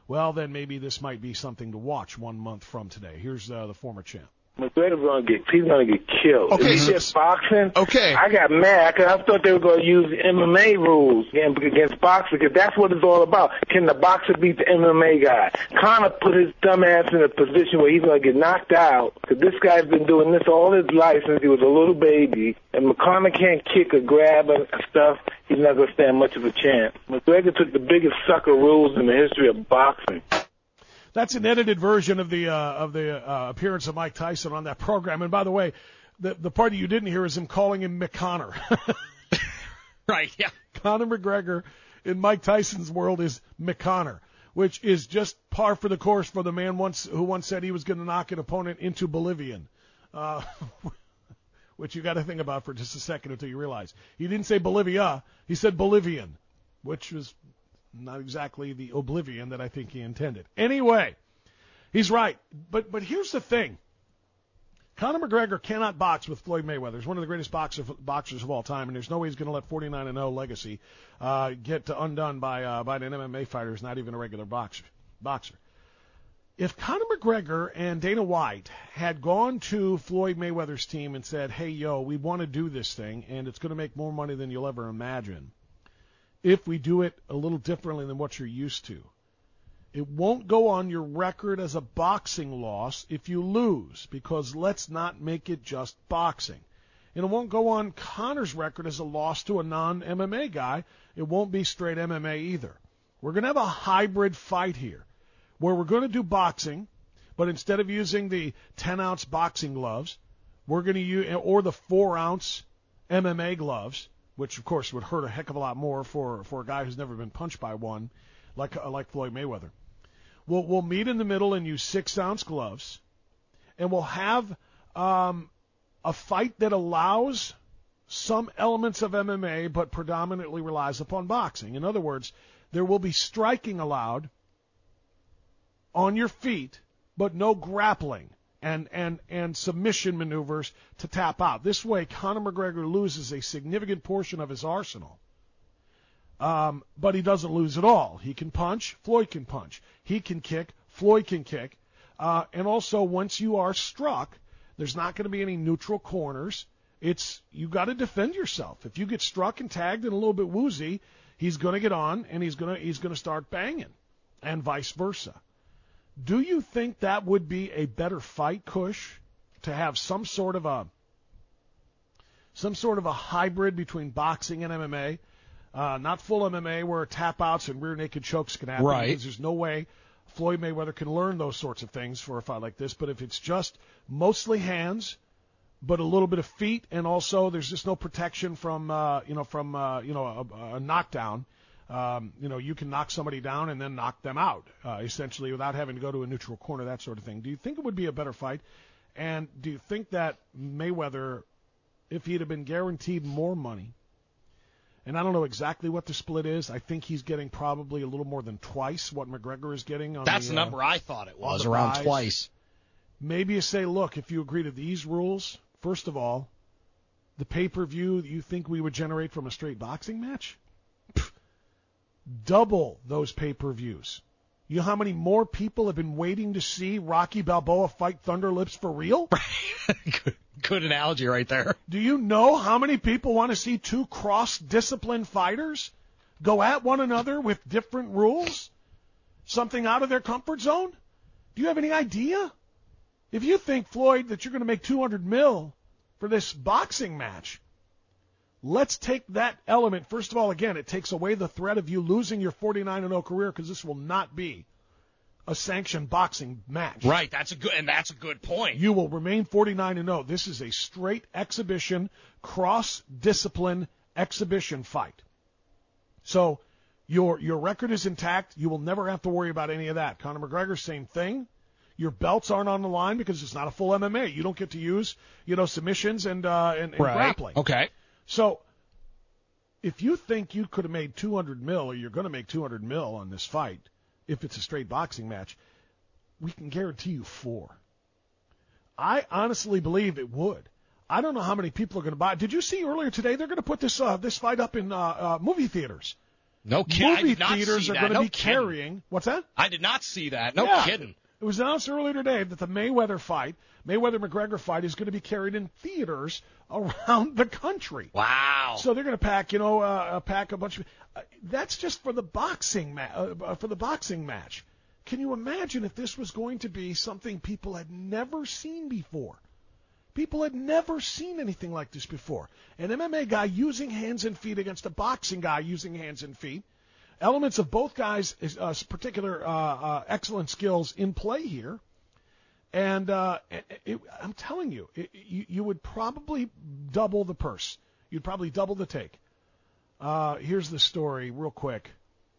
well, then maybe this might be something to watch one month from today. Here's uh, the former champ. McGregor's gonna get, he's gonna get killed. Okay, if he so- did boxing, Okay. I got mad because I thought they were gonna use M M A rules against, against boxing because that's what it's all about. Can the boxer beat the M M A guy? Conor put his dumb ass in a position where he's gonna get knocked out because this guy's been doing this all his life since he was a little baby. And Conor can't kick or grab and stuff. He's not gonna stand much of a chance. McGregor took the biggest sucker rules in the history of boxing. That's an edited version of the uh, of the uh, appearance of Mike Tyson on that program. And by the way, the the part you didn't hear is him calling him McConnor. Right, yeah. Conor McGregor in Mike Tyson's world is McConnor, which is just par for the course for the man once who once said he was going to knock an opponent into Bolivian, uh, which you got to think about for just a second until you realize. He didn't say Bolivia, he said Bolivian, which was not exactly the oblivion that I think he intended. Anyway, he's right. But but here's the thing. Conor McGregor cannot box with Floyd Mayweather. He's one of the greatest boxer, boxers of all time, and there's no way he's going to let forty-nine and oh legacy uh, get undone by uh, by an M M A fighter who's not even a regular boxer. boxer. If Conor McGregor and Dana White had gone to Floyd Mayweather's team and said, hey, yo, we want to do this thing, and it's going to make more money than you'll ever imagine, if we do it a little differently than what you're used to. It won't go on your record as a boxing loss if you lose, because let's not make it just boxing. And it won't go on Conor's record as a loss to a non-M M A guy. It won't be straight M M A either. We're going to have a hybrid fight here where we're going to do boxing, but instead of using the ten-ounce boxing gloves, we're going to use, or the four-ounce M M A gloves, which, of course, would hurt a heck of a lot more for, for a guy who's never been punched by one, like uh, like Floyd Mayweather. We'll, we'll meet in the middle and use six-ounce gloves, and we'll have um, a fight that allows some elements of M M A but predominantly relies upon boxing. In other words, there will be striking allowed on your feet, but no grappling and, and, and submission maneuvers to tap out. This way, Conor McGregor loses a significant portion of his arsenal. Um, but he doesn't lose at all. He can punch, Floyd can punch. He can kick, Floyd can kick. Uh, and also, once you are struck, there's not going to be any neutral corners. It's you got to defend yourself. If you get struck and tagged and a little bit woozy, he's going to get on and he's going to he's going to start banging, and vice versa. Do you think that would be a better fight, Kush, to have some sort of a some sort of a hybrid between boxing and M M A? Uh, not full M M A where tap outs and rear naked chokes can happen. Right. Because there's no way Floyd Mayweather can learn those sorts of things for a fight like this. But if it's just mostly hands, but a little bit of feet, and also there's just no protection from uh, you know from uh, you know a, a knockdown. Um, you know, you can knock somebody down and then knock them out, uh, essentially, without having to go to a neutral corner, that sort of thing. Do you think it would be a better fight? And do you think that Mayweather, if he'd have been guaranteed more money, and I don't know exactly what the split is, I think he's getting probably a little more than twice what McGregor is getting on That's the, the uh, number I thought it was, the around buys. twice. Maybe you say, look, if you agree to these rules, first of all, the pay-per-view that you think we would generate from a straight boxing match? Pfft, double those pay-per-views. You know how many more people have been waiting to see Rocky Balboa fight Thunder Lips for real? good, good analogy right there. Do you know how many people want to see two cross-discipline fighters go at one another with different rules? Something out of their comfort zone? Do you have any idea? If you think, Floyd, that you're going to make two hundred mil for this boxing match, let's take that element. First of all, again, it takes away the threat of you losing your forty-nine and oh career, because this will not be a sanctioned boxing match. Right, that's a good, and that's a good point. You will remain forty-nine and oh. This is a straight exhibition, cross-discipline exhibition fight. So your your record is intact. You will never have to worry about any of that. Conor McGregor, same thing. Your belts aren't on the line because it's not a full M M A. You don't get to use, you know, submissions and uh, and, and right. grappling. Okay. So if you think you could have made two hundred mil, or you're going to make two hundred mil on this fight, if it's a straight boxing match, we can guarantee you four. I honestly believe it would. I don't know how many people are going to buy it. Did you see earlier today they're going to put this uh, this fight up in uh, uh, movie theaters? No kidding. Movie I did not theaters see are that. going to No be kidding. carrying. What's that? I did not see that. No Yeah. kidding. It was announced earlier today that the Mayweather fight, Mayweather-McGregor fight, is going to be carried in theaters around the country. Wow. So they're going to pack, you know, uh, pack a bunch of. Uh, that's just for the boxing ma- uh, for the boxing match. Can you imagine if this was going to be something people had never seen before? People had never seen anything like this before. An M M A guy using hands and feet against a boxing guy using hands and feet. Elements of both guys' uh, particular uh, uh, excellent skills in play here. And uh, it, it, I'm telling you, it, you, you would probably double the purse. You'd probably double the take. Uh, here's the story real quick.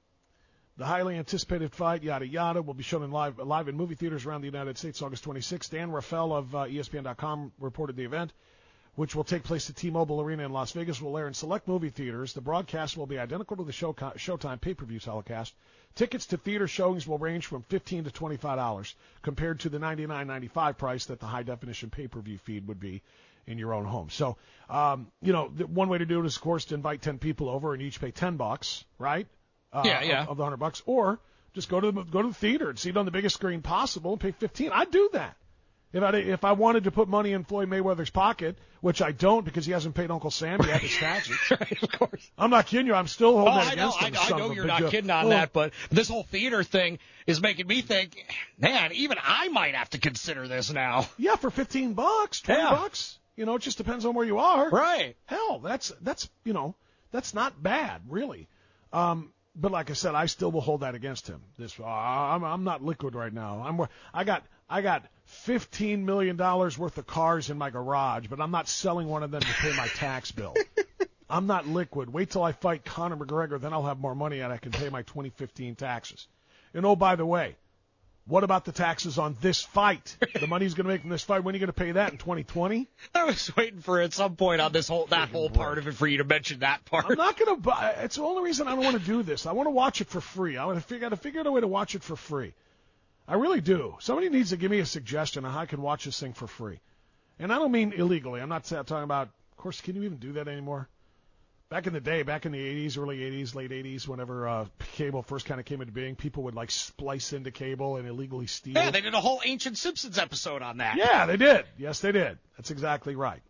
The highly anticipated fight, yada, yada, will be shown in live, live in movie theaters around the United States August twenty-sixth. Dan Rafael of uh, E S P N dot com reported the event, which will take place at T-Mobile Arena in Las Vegas, will air in select movie theaters. The broadcast will be identical to the show, Showtime pay-per-view telecast. Tickets to theater showings will range from fifteen dollars to twenty-five dollars, compared to the ninety-nine ninety-five price that the high-definition pay-per-view feed would be in your own home. So, um, you know, the one way to do it is, of course, to invite ten people over and each pay ten bucks, right? Uh, yeah, yeah. Of, of the one hundred bucks, or just go to the, go to the theater and see it on the biggest screen possible and pay fifteen. I'd do that. If I if I wanted to put money in Floyd Mayweather's pocket, which I don't because he hasn't paid Uncle Sam yet his taxes. Right, of course. I'm not kidding you. I'm still holding Oh, that I know, against him. I, I know you're not kidding on oh. that, but this whole theater thing is making me think, man, even I might have to consider this now. Yeah, for fifteen bucks, twenty Yeah. bucks. You know, it just depends on where you are. Right. Hell, that's that's you know, that's not bad, really. Um, but like I said, I still will hold that against him. This uh, I'm I'm not liquid right now. I'm I got I got fifteen million dollars worth of cars in my garage, but I'm not selling one of them to pay my tax bill. I'm not liquid. Wait till I fight Conor McGregor, then I'll have more money and I can pay my twenty fifteen taxes. And oh, by the way, what about the taxes on this fight? The money he's going to make from this fight, when are you going to pay that in twenty twenty? I was waiting for at some point on this whole that whole part of it for you to mention that part. I'm not going to buy. It's the only reason I don't want to do this. I want to watch it for free. I want to figure out to figure out a way to watch it for free. I really do. Somebody needs to give me a suggestion on how I can watch this thing for free. And I don't mean illegally. I'm not talking about, of course, can you even do that anymore? Back in the day, back in the eighties, early eighties, late eighties, whenever uh, cable first kind of came into being, people would like splice into cable and illegally steal. Yeah, they did a whole Ancient Simpsons episode on that. Yeah, they did. Yes, they did. That's exactly right.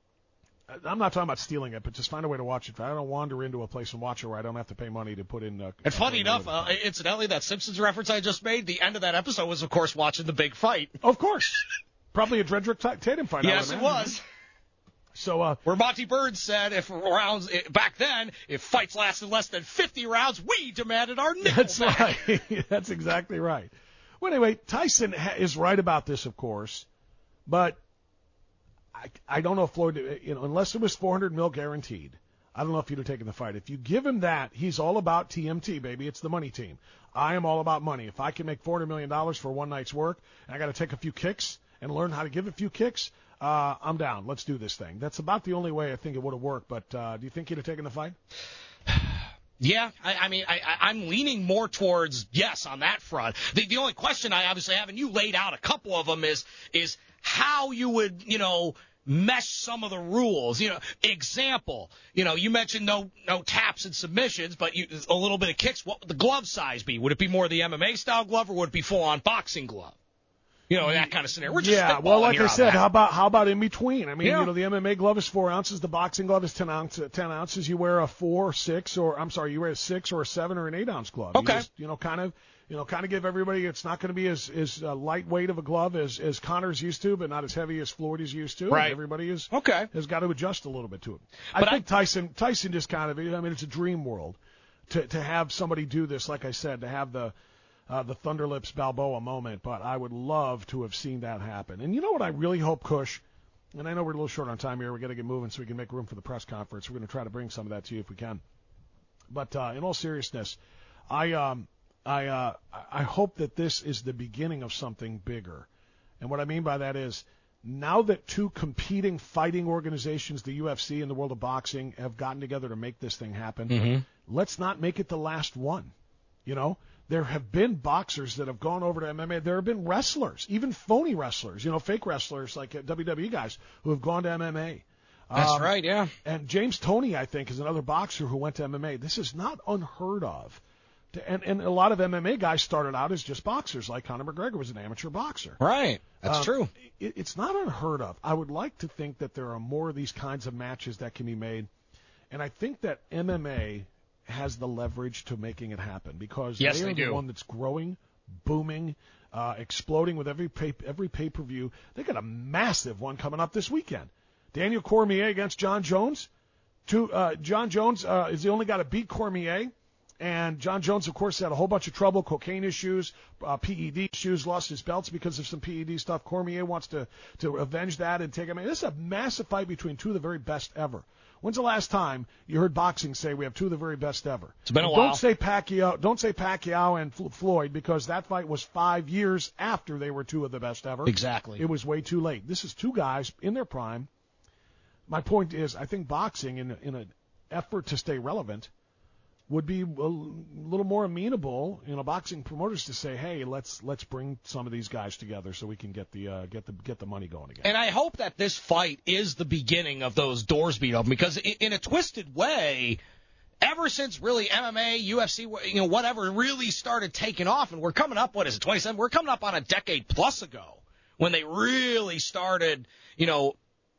I'm not talking about stealing it, but just find a way to watch it. I don't wander into a place and watch it where I don't have to pay money to put in. Uh, and funny enough, uh, incidentally, that Simpsons reference I just made, the end of that episode was, of course, watching the big fight. Of course. Probably a Dredrick Tatum fight. Yes, it was. So, uh, where Monty Bird said, if rounds back then, if fights lasted less than fifty rounds, we demanded our nickel That's back. right. That's exactly right. Well, anyway, Tyson ha- is right about this, of course, but I, I don't know if Floyd, you know, unless it was four hundred mil guaranteed, I don't know if he'd have taken the fight. If you give him that, he's all about T M T, baby. It's the money team. I am all about money. If I can make four hundred million dollars for one night's work, and I got to take a few kicks and learn how to give a few kicks, uh, I'm down. Let's do this thing. That's about the only way I think it would have worked. But uh, do you think he'd have taken the fight? Yeah, I, I mean, I, I'm leaning more towards yes on that front. The, the only question I obviously have, and you laid out a couple of them, is is how you would, you know, mesh some of the rules. You know, example, you know, you mentioned no no taps and submissions, but you, a little bit of kicks. What would the glove size be? Would it be more the M M A style glove, or would it be full on boxing glove? You know, that kind of scenario. We're just yeah, well, like I said, that. how about how about in between? I mean, yeah. you know, the M M A glove is four ounces, the boxing glove is ten ounce, ten ounces. You wear a four, six, or I'm sorry, you wear a six or a seven or an eight ounce glove. Okay. You, just, you know, kind of, you know, kind of give everybody. It's not going to be as as uh, lightweight of a glove as as Conor's used to, but not as heavy as Floyd is used to. Right. And everybody is okay. has got to adjust a little bit to it. I but think I, Tyson Tyson just kind of. I mean, it's a dream world to to have somebody do this. Like I said, to have the. Uh, the Thunderlips Balboa moment, but I would love to have seen that happen. And you know what I really hope, Kush, and I know we're a little short on time here. We've got to get moving so we can make room for the press conference. We're going to try to bring some of that to you if we can. But uh, in all seriousness, I um, I uh, I hope that this is the beginning of something bigger. And what I mean by that is now that two competing fighting organizations, the U F C and the world of boxing, have gotten together to make this thing happen, mm-hmm. let's not make it the last one, you know? There have been boxers that have gone over to M M A. There have been wrestlers, even phony wrestlers, you know, fake wrestlers like W W E guys who have gone to M M A. That's Um, right, yeah. And James Toney, I think, is another boxer who went to M M A. This is not unheard of. And, and a lot of M M A guys started out as just boxers, like Conor McGregor was an amateur boxer. Right, that's um, true. It, it's not unheard of. I would like to think that there are more of these kinds of matches that can be made. And I think that M M A has the leverage to making it happen because yes, they are they the do. one that's growing, booming, uh, exploding with every pay, every pay-per-view. They got a massive one coming up this weekend. Daniel Cormier against John Jones. Two, uh, John Jones uh, is the only guy to beat Cormier. And John Jones, of course, had a whole bunch of trouble, cocaine issues, uh, P E D issues, lost his belts because of some P E D stuff. Cormier wants to, to avenge that and take him. I mean, this is a massive fight between two of the very best ever. When's the last time you heard boxing say we have two of the very best ever? It's been a and while. Don't say Pacquiao, don't say Pacquiao and Floyd because that fight was five years after they were two of the best ever. Exactly. It was way too late. This is two guys in their prime. My point is, I think boxing, in in an effort to stay relevant, would be a little more amenable, you know, boxing promoters to say, hey, let's let's bring some of these guys together so we can get the uh, get the get the money going again. And I hope that this fight is the beginning of those doors being open because in, in a twisted way, ever since really M M A, U F C, you know, whatever really started taking off, and we're coming up, what is it, twenty-seven? We're coming up on a decade plus ago when they really started, you know,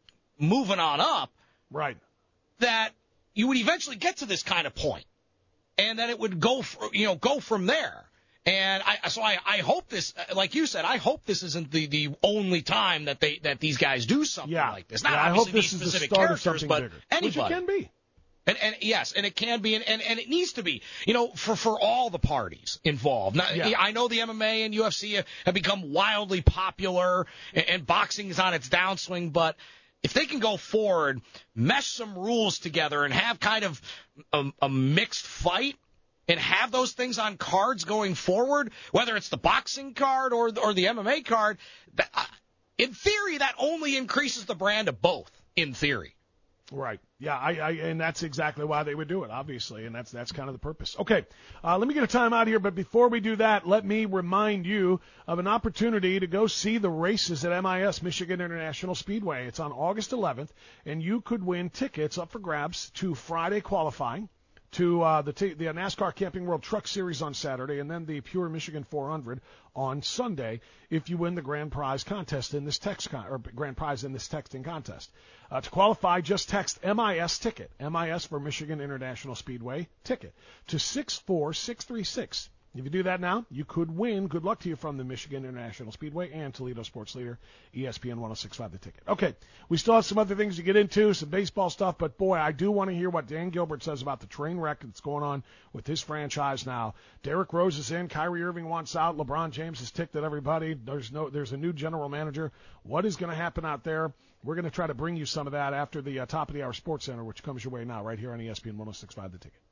moving on up. Right. That you would eventually get to this kind of point. And then it would go, for, you know, go from there. And I, so I, I hope this, like you said, I hope this isn't the, the only time that they that these guys do something yeah. like this. Not yeah, obviously I hope this these is specific the start characters, of something but bigger, anybody. which it can be. And, and yes, and it can be, and, and, and it needs to be, you know, for, for all the parties involved. Now, yeah. I know the M M A and U F C have, have become wildly popular, and, and boxing is on its downswing, but if they can go forward, mesh some rules together, and have kind of a, a mixed fight, and have those things on cards going forward, whether it's the boxing card or or the M M A card, that, uh, in theory, that only increases the brand of both, in theory. Right. Yeah, I, I, and that's exactly why they would do it, obviously, and that's that's kind of the purpose. Okay, uh, let me get a time out here, but before we do that, let me remind you of an opportunity to go see the races at M I S, Michigan International Speedway. It's on August eleventh, and you could win tickets up for grabs to Friday qualifying, to uh, the t- the NASCAR Camping World Truck Series on Saturday, and then the Pure Michigan four hundred on Sunday if you win the grand prize contest in this text con- or grand prize in this texting contest. Uh, to qualify, just text M I S ticket, M I S for Michigan International Speedway ticket, to six four six three six. If you do that now, you could win. Good luck to you from the Michigan International Speedway and Toledo Sports Leader, E S P N ten sixty-five The Ticket. Okay, we still have some other things to get into, some baseball stuff, but boy, I do want to hear what Dan Gilbert says about the train wreck that's going on with his franchise now. Derrick Rose is in, Kyrie Irving wants out, LeBron James has ticked at everybody. There's no, there's a new general manager. What is going to happen out there? We're going to try to bring you some of that after the uh, top of the hour Sports Center, which comes your way now right here on E S P N ten sixty-five The Ticket.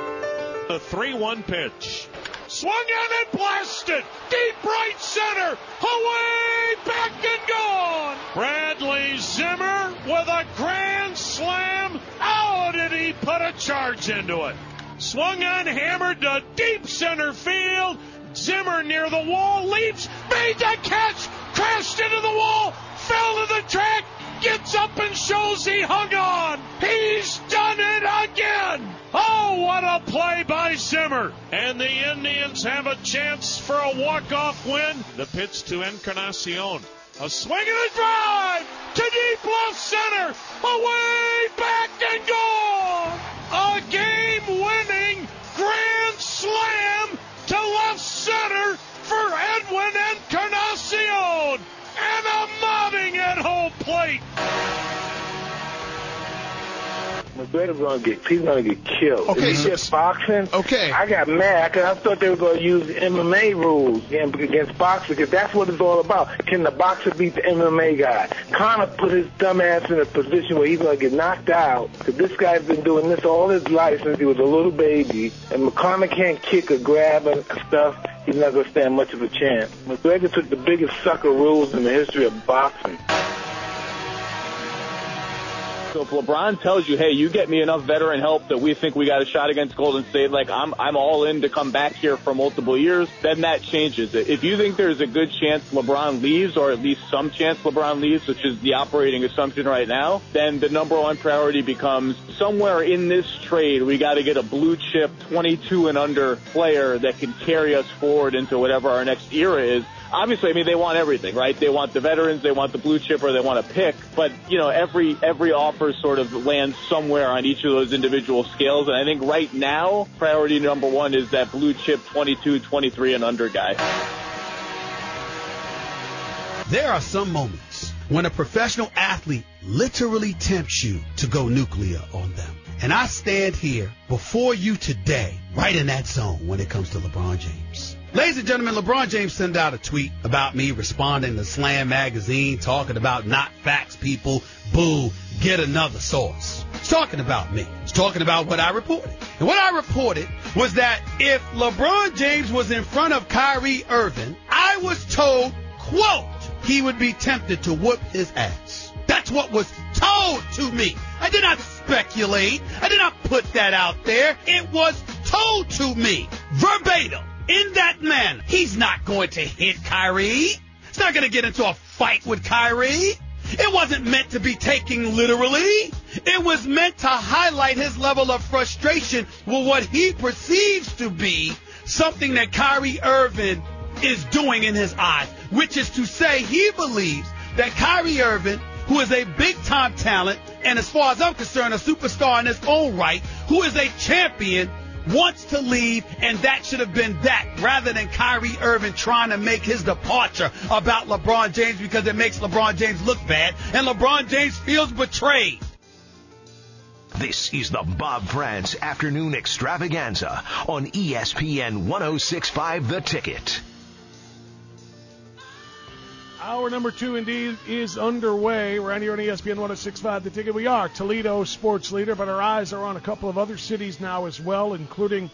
The three one pitch. Swung on and blasted. Deep right center. Away, back and gone. Bradley Zimmer with a grand slam. Oh, did he put a charge into it. Swung on, hammered to deep center field. Zimmer near the wall, leaps, made the catch, crashed into the wall, fell to the track, gets up and shows he hung on. He's done it again. Oh, what a play by Zimmer. And the Indians have a chance for a walk-off win. The pitch to Encarnacion. A swing and a drive to deep left center. Away, back and gone. A game-winning grand slam to left center for Edwin Encarnacion. And a mobbing at home plate. McGregor's gonna get, he's gonna get killed. Okay, if so- he gets boxing, Okay. I got mad because I thought they were gonna use M M A rules against, against boxing because that's what it's all about. Can the boxer beat the M M A guy? Conor put his dumb ass in a position where he's gonna get knocked out because this guy's been doing this all his life since he was a little baby, and McConnor can't kick or grab and stuff. He's not gonna stand much of a chance. McGregor took the biggest sucker rules in the history of boxing. So if LeBron tells you, hey, you get me enough veteran help that we think we got a shot against Golden State, like I'm I'm all in to come back here for multiple years, then that changes it. If you think there's a good chance LeBron leaves, or at least some chance LeBron leaves, which is the operating assumption right now, then the number one priority becomes somewhere in this trade, we got to get a blue chip twenty-two and under player that can carry us forward into whatever our next era is. Obviously, I mean, they want everything, right? They want the veterans, they want the blue chip, or they want a pick. But, you know, every every offer sort of lands somewhere on each of those individual scales. And I think right now, priority number one is that blue chip twenty-two, twenty-three and under guy. There are some moments when a professional athlete literally tempts you to go nuclear on them. And I stand here before you today, right in that zone when it comes to LeBron James. Ladies and gentlemen, LeBron James sent out a tweet about me responding to Slam Magazine, talking about not facts, people, boo, get another source. It's talking about me. It's talking about what I reported. And what I reported was that if LeBron James was in front of Kyrie Irving, I was told, quote, he would be tempted to whoop his ass. That's what was told to me. I did not speculate. I did not put that out there. It was told to me verbatim. In that manner, he's not going to hit Kyrie. He's not going to get into a fight with Kyrie. It wasn't meant to be taken literally. It was meant to highlight his level of frustration with what he perceives to be something that Kyrie Irving is doing in his eyes, which is to say he believes that Kyrie Irving, who is a big-time talent and, as far as I'm concerned, a superstar in his own right, who is a champion, wants to leave, and that should have been that, rather than Kyrie Irving trying to make his departure about LeBron James because it makes LeBron James look bad, and LeBron James feels betrayed. This is the Bob France Afternoon Extravaganza on E S P N ten sixty-five The Ticket. Hour number two, indeed, is underway. We're on here on E S P N ten sixty-five The Ticket. We are Toledo sports leader, but our eyes are on a couple of other cities now as well, including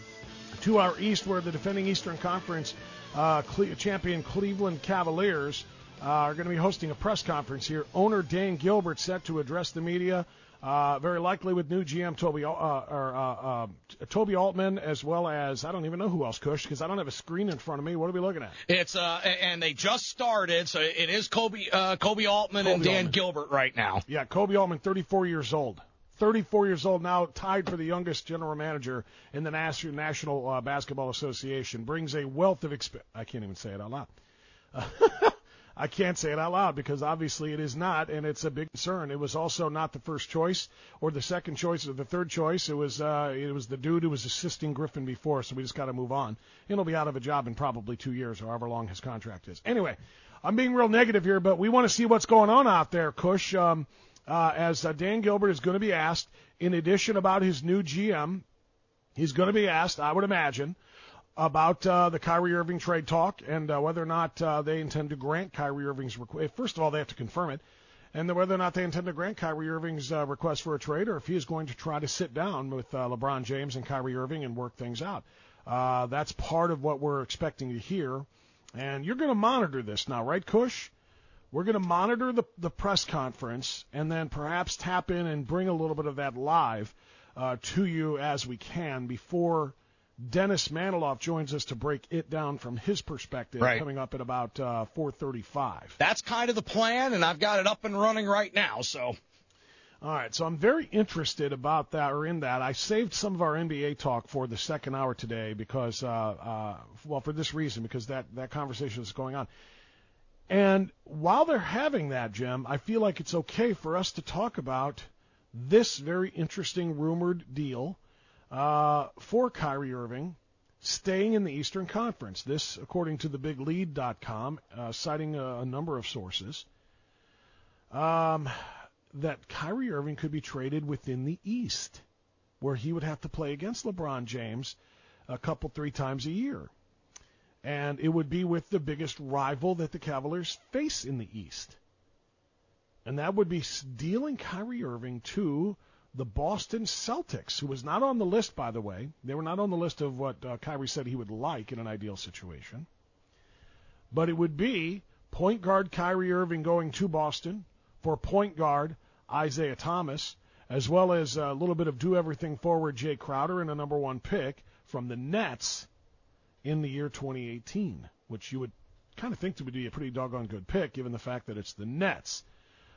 to our east, where the defending Eastern Conference uh, Cle- champion Cleveland Cavaliers uh, are going to be hosting a press conference here. Owner Dan Gilbert set to address the media, uh, very likely with new G M Toby uh, or, uh, uh, Toby Altman, as well as, I don't even know who else, Kush, because I don't have a screen in front of me. What are we looking at? It's uh, and they just started, so it is Kobe, uh, Kobe Altman Kobe and Dan Altman. Gilbert right now. Yeah, Kobe Altman, thirty-four years old. thirty-four years old now, tied for the youngest general manager in the National uh, Basketball Association. Brings a wealth of experience. I can't even say it out loud. Uh, I can't say it out loud because obviously it is not, and it's a big concern. It was also not the first choice or the second choice or the third choice. It was uh, it was the dude who was assisting Griffin before, so we just got to move on. He'll be out of a job in probably two years or however long his contract is. Anyway, I'm being real negative here, but we want to see what's going on out there, Kush, um, uh, as uh, Dan Gilbert is going to be asked, in addition about his new G M, he's going to be asked, I would imagine, about uh, the Kyrie Irving trade talk and uh, whether or not uh, they intend to grant Kyrie Irving's request. First of all, they have to confirm it, and then whether or not they intend to grant Kyrie Irving's uh, request for a trade, or if he is going to try to sit down with uh, LeBron James and Kyrie Irving and work things out. Uh, that's part of what we're expecting to hear, and you're going to monitor this now, right, Kush? We're going to monitor the, the press conference and then perhaps tap in and bring a little bit of that live uh, to you as we can before Dennis Maniloff joins us to break it down from his perspective, right, coming up at about uh, four thirty-five. That's kind of the plan, and I've got it up and running right now. So, all right, so I'm very interested about that, or in that. I saved some of our N B A talk for the second hour today because, uh, uh, well, for this reason, because that, that conversation is going on. And while they're having that, Jim, I feel like it's okay for us to talk about this very interesting rumored deal Uh, for Kyrie Irving staying in the Eastern Conference. This, according to the big lead dot com, uh, citing a, a number of sources, um, that Kyrie Irving could be traded within the East, where he would have to play against LeBron James a couple, three times a year. And it would be with the biggest rival that the Cavaliers face in the East. And that would be dealing Kyrie Irving to the Boston Celtics, who was not on the list, by the way. They were not on the list of what uh, Kyrie said he would like in an ideal situation. But it would be point guard Kyrie Irving going to Boston for point guard Isaiah Thomas, as well as a little bit of do-everything forward Jay Crowder and a number one pick from the Nets in the year twenty eighteen, which you would kind of think would be a pretty doggone good pick given the fact that it's the Nets.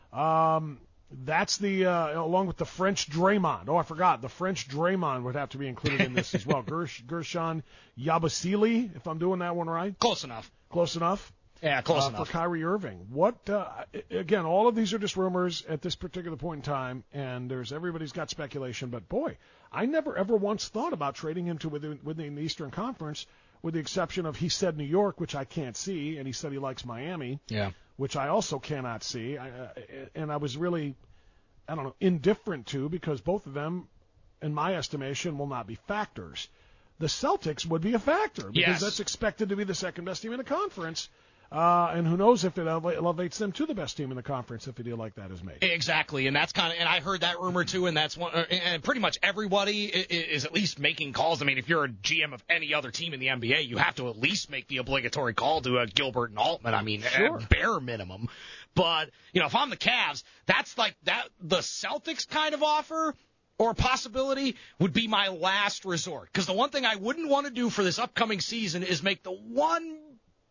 Um, that's the, uh, along with the French Draymond. Oh, I forgot. The French Draymond would have to be included in this as well. Gersh, Gershon Yabusele, if I'm doing that one right. Close enough. Close enough? Yeah, close uh, enough. For Kyrie Irving. What, uh, again, all of these are just rumors at this particular point in time, and there's everybody's got speculation, but boy, I never ever once thought about trading him to within, within the Eastern Conference, with the exception of he said New York, which I can't see, and he said he likes Miami. Yeah. Which I also cannot see, I, uh, and I was really, I don't know, indifferent to, because both of them, in my estimation, will not be factors. The Celtics would be a factor, because yes. that's expected to be the second best team in the conference, uh, and who knows if it elevates them to the best team in the conference if a deal like that is made. Exactly, and that's kind of, and I heard that rumor too, and that's one, and pretty much everybody is at least making calls. I mean, if you're a G M of any other team in the N B A, you have to at least make the obligatory call to a Gilbert and Altman. I mean, sure. At bare minimum. But you know, if I'm the Cavs, that's like that. The Celtics kind of offer or possibility would be my last resort, because the one thing I wouldn't want to do for this upcoming season is make the one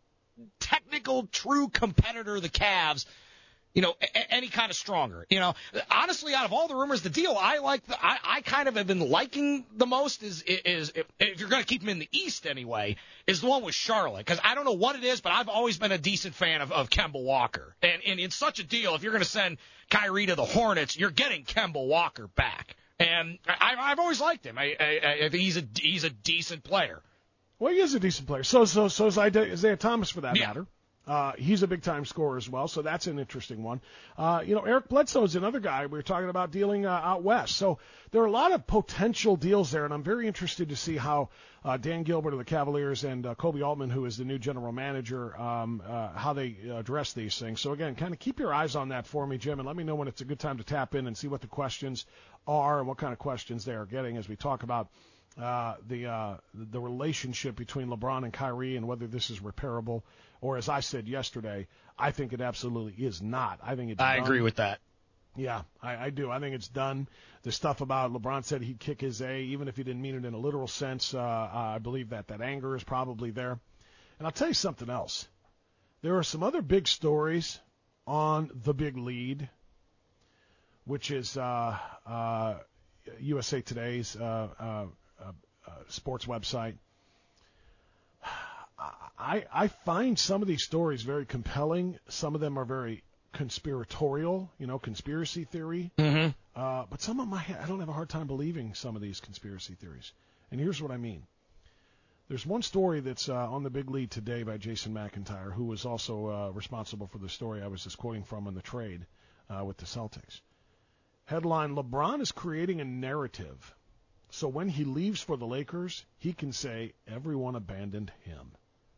technical, true competitor, the Cavs, you know, a- any kind of stronger. You know, honestly, out of all the rumors, the deal I like, the, I, I kind of have been liking the most is, is if, if you're going to keep him in the East anyway, is the one with Charlotte. Because I don't know what it is, but I've always been a decent fan of, of Kemba Walker. And, and in such a deal, if you're going to send Kyrie to the Hornets, you're getting Kemba Walker back. And I, I've always liked him. I, I, I think he's a, he's a decent player. Well, he is a decent player. So, so, so is Isaiah Thomas, for that yeah. matter. Uh, he's a big-time scorer as well, so that's an interesting one. Uh, you know, Eric Bledsoe is another guy we were talking about dealing uh, out west. So there are a lot of potential deals there, and I'm very interested to see how uh, Dan Gilbert of the Cavaliers and uh, Kobe Altman, who is the new general manager, um, uh, how they address these things. So, again, kind of keep your eyes on that for me, Jim, and let me know when it's a good time to tap in and see what the questions are and what kind of questions they are getting as we talk about Uh, the uh, the relationship between LeBron and Kyrie and whether this is repairable, or as I said yesterday, I think it absolutely is not. I think it's I done. agree with that. Yeah, I, I do. I think it's done. The stuff about LeBron said he'd kick his A, even if he didn't mean it in a literal sense, uh, I believe that that anger is probably there. And I'll tell you something else. There are some other big stories on the Big Lead, which is uh, uh, U S A Today's uh, uh, Uh, uh, sports website. I I find some of these stories very compelling. Some of them are very conspiratorial, you know, conspiracy theory. Mm-hmm. Uh, but some of my I don't have a hard time believing some of these conspiracy theories. And here's what I mean. There's one story that's uh, on the Big Lead today by Jason McIntyre, who was also uh, responsible for the story I was just quoting from on the trade uh, with the Celtics. Headline: LeBron is creating a narrative, so when he leaves for the Lakers, he can say everyone abandoned him.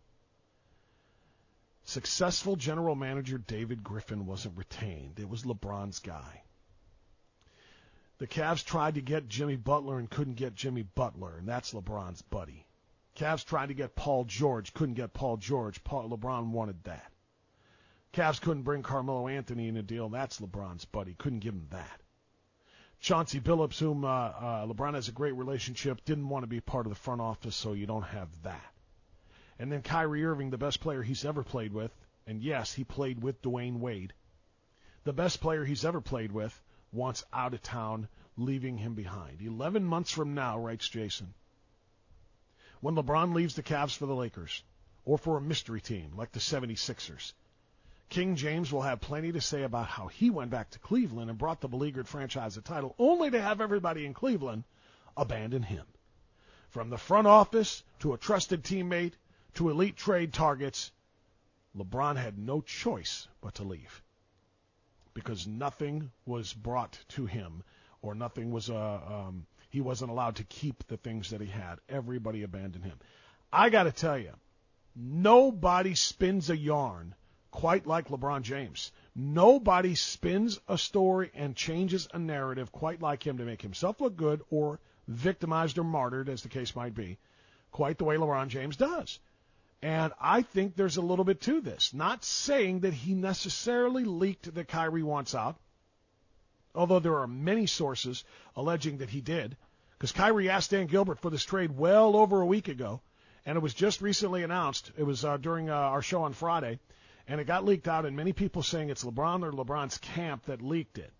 Successful general manager David Griffin wasn't retained. It was LeBron's guy. The Cavs tried to get Jimmy Butler and couldn't get Jimmy Butler, and that's LeBron's buddy. Cavs tried to get Paul George, couldn't get Paul George. Paul, LeBron wanted that. Cavs couldn't bring Carmelo Anthony in a deal. That's LeBron's buddy. Couldn't give him that. Chauncey Billups, whom uh, uh, LeBron has a great relationship, didn't want to be part of the front office, so you don't have that. And then Kyrie Irving, the best player he's ever played with, and yes, he played with Dwayne Wade, the best player he's ever played with, wants out of town, leaving him behind. Eleven months from now, writes Jason, when LeBron leaves the Cavs for the Lakers, or for a mystery team like the seventy-sixers, King James will have plenty to say about how he went back to Cleveland and brought the beleaguered franchise a title, only to have everybody in Cleveland abandon him. From the front office to a trusted teammate to elite trade targets, LeBron had no choice but to leave, because nothing was brought to him, or nothing was, uh, um, he wasn't allowed to keep the things that he had. Everybody abandoned him. I got to tell you, nobody spins a yarn quite like LeBron James. Nobody spins a story and changes a narrative quite like him to make himself look good, or victimized or martyred, as the case might be, quite the way LeBron James does. And I think there's a little bit to this. Not saying that he necessarily leaked that Kyrie wants out, although there are many sources alleging that he did, because Kyrie asked Dan Gilbert for this trade well over a week ago, and it was just recently announced. It was uh, during uh, our show on Friday, and it got leaked out, and many people saying it's LeBron or LeBron's camp that leaked it.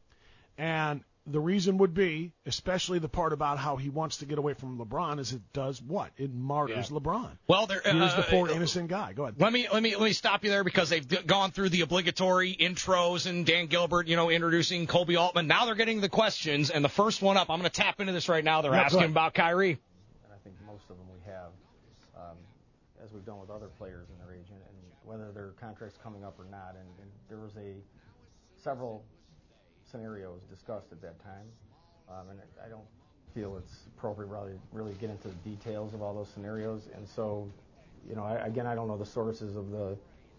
And the reason would be, especially the part about how he wants to get away from LeBron, is it does what? It martyrs yeah. LeBron. Well, there, uh, here's the poor innocent guy. Go ahead. Let me let me let me stop you there, because they've gone through the obligatory intros and Dan Gilbert, you know, introducing Kobe Altman. Now they're getting the questions, and the first one up, I'm going to tap into this right now. They're yeah, asking about Kyrie. And I think most of them we have, um, as we've done with other players in their agent, and whether their contract's coming up or not. And, and there was a several scenarios discussed at that time, um, and I don't feel it's appropriate really really get into the details of all those scenarios. And so, you know, I, again, I don't know the sources of the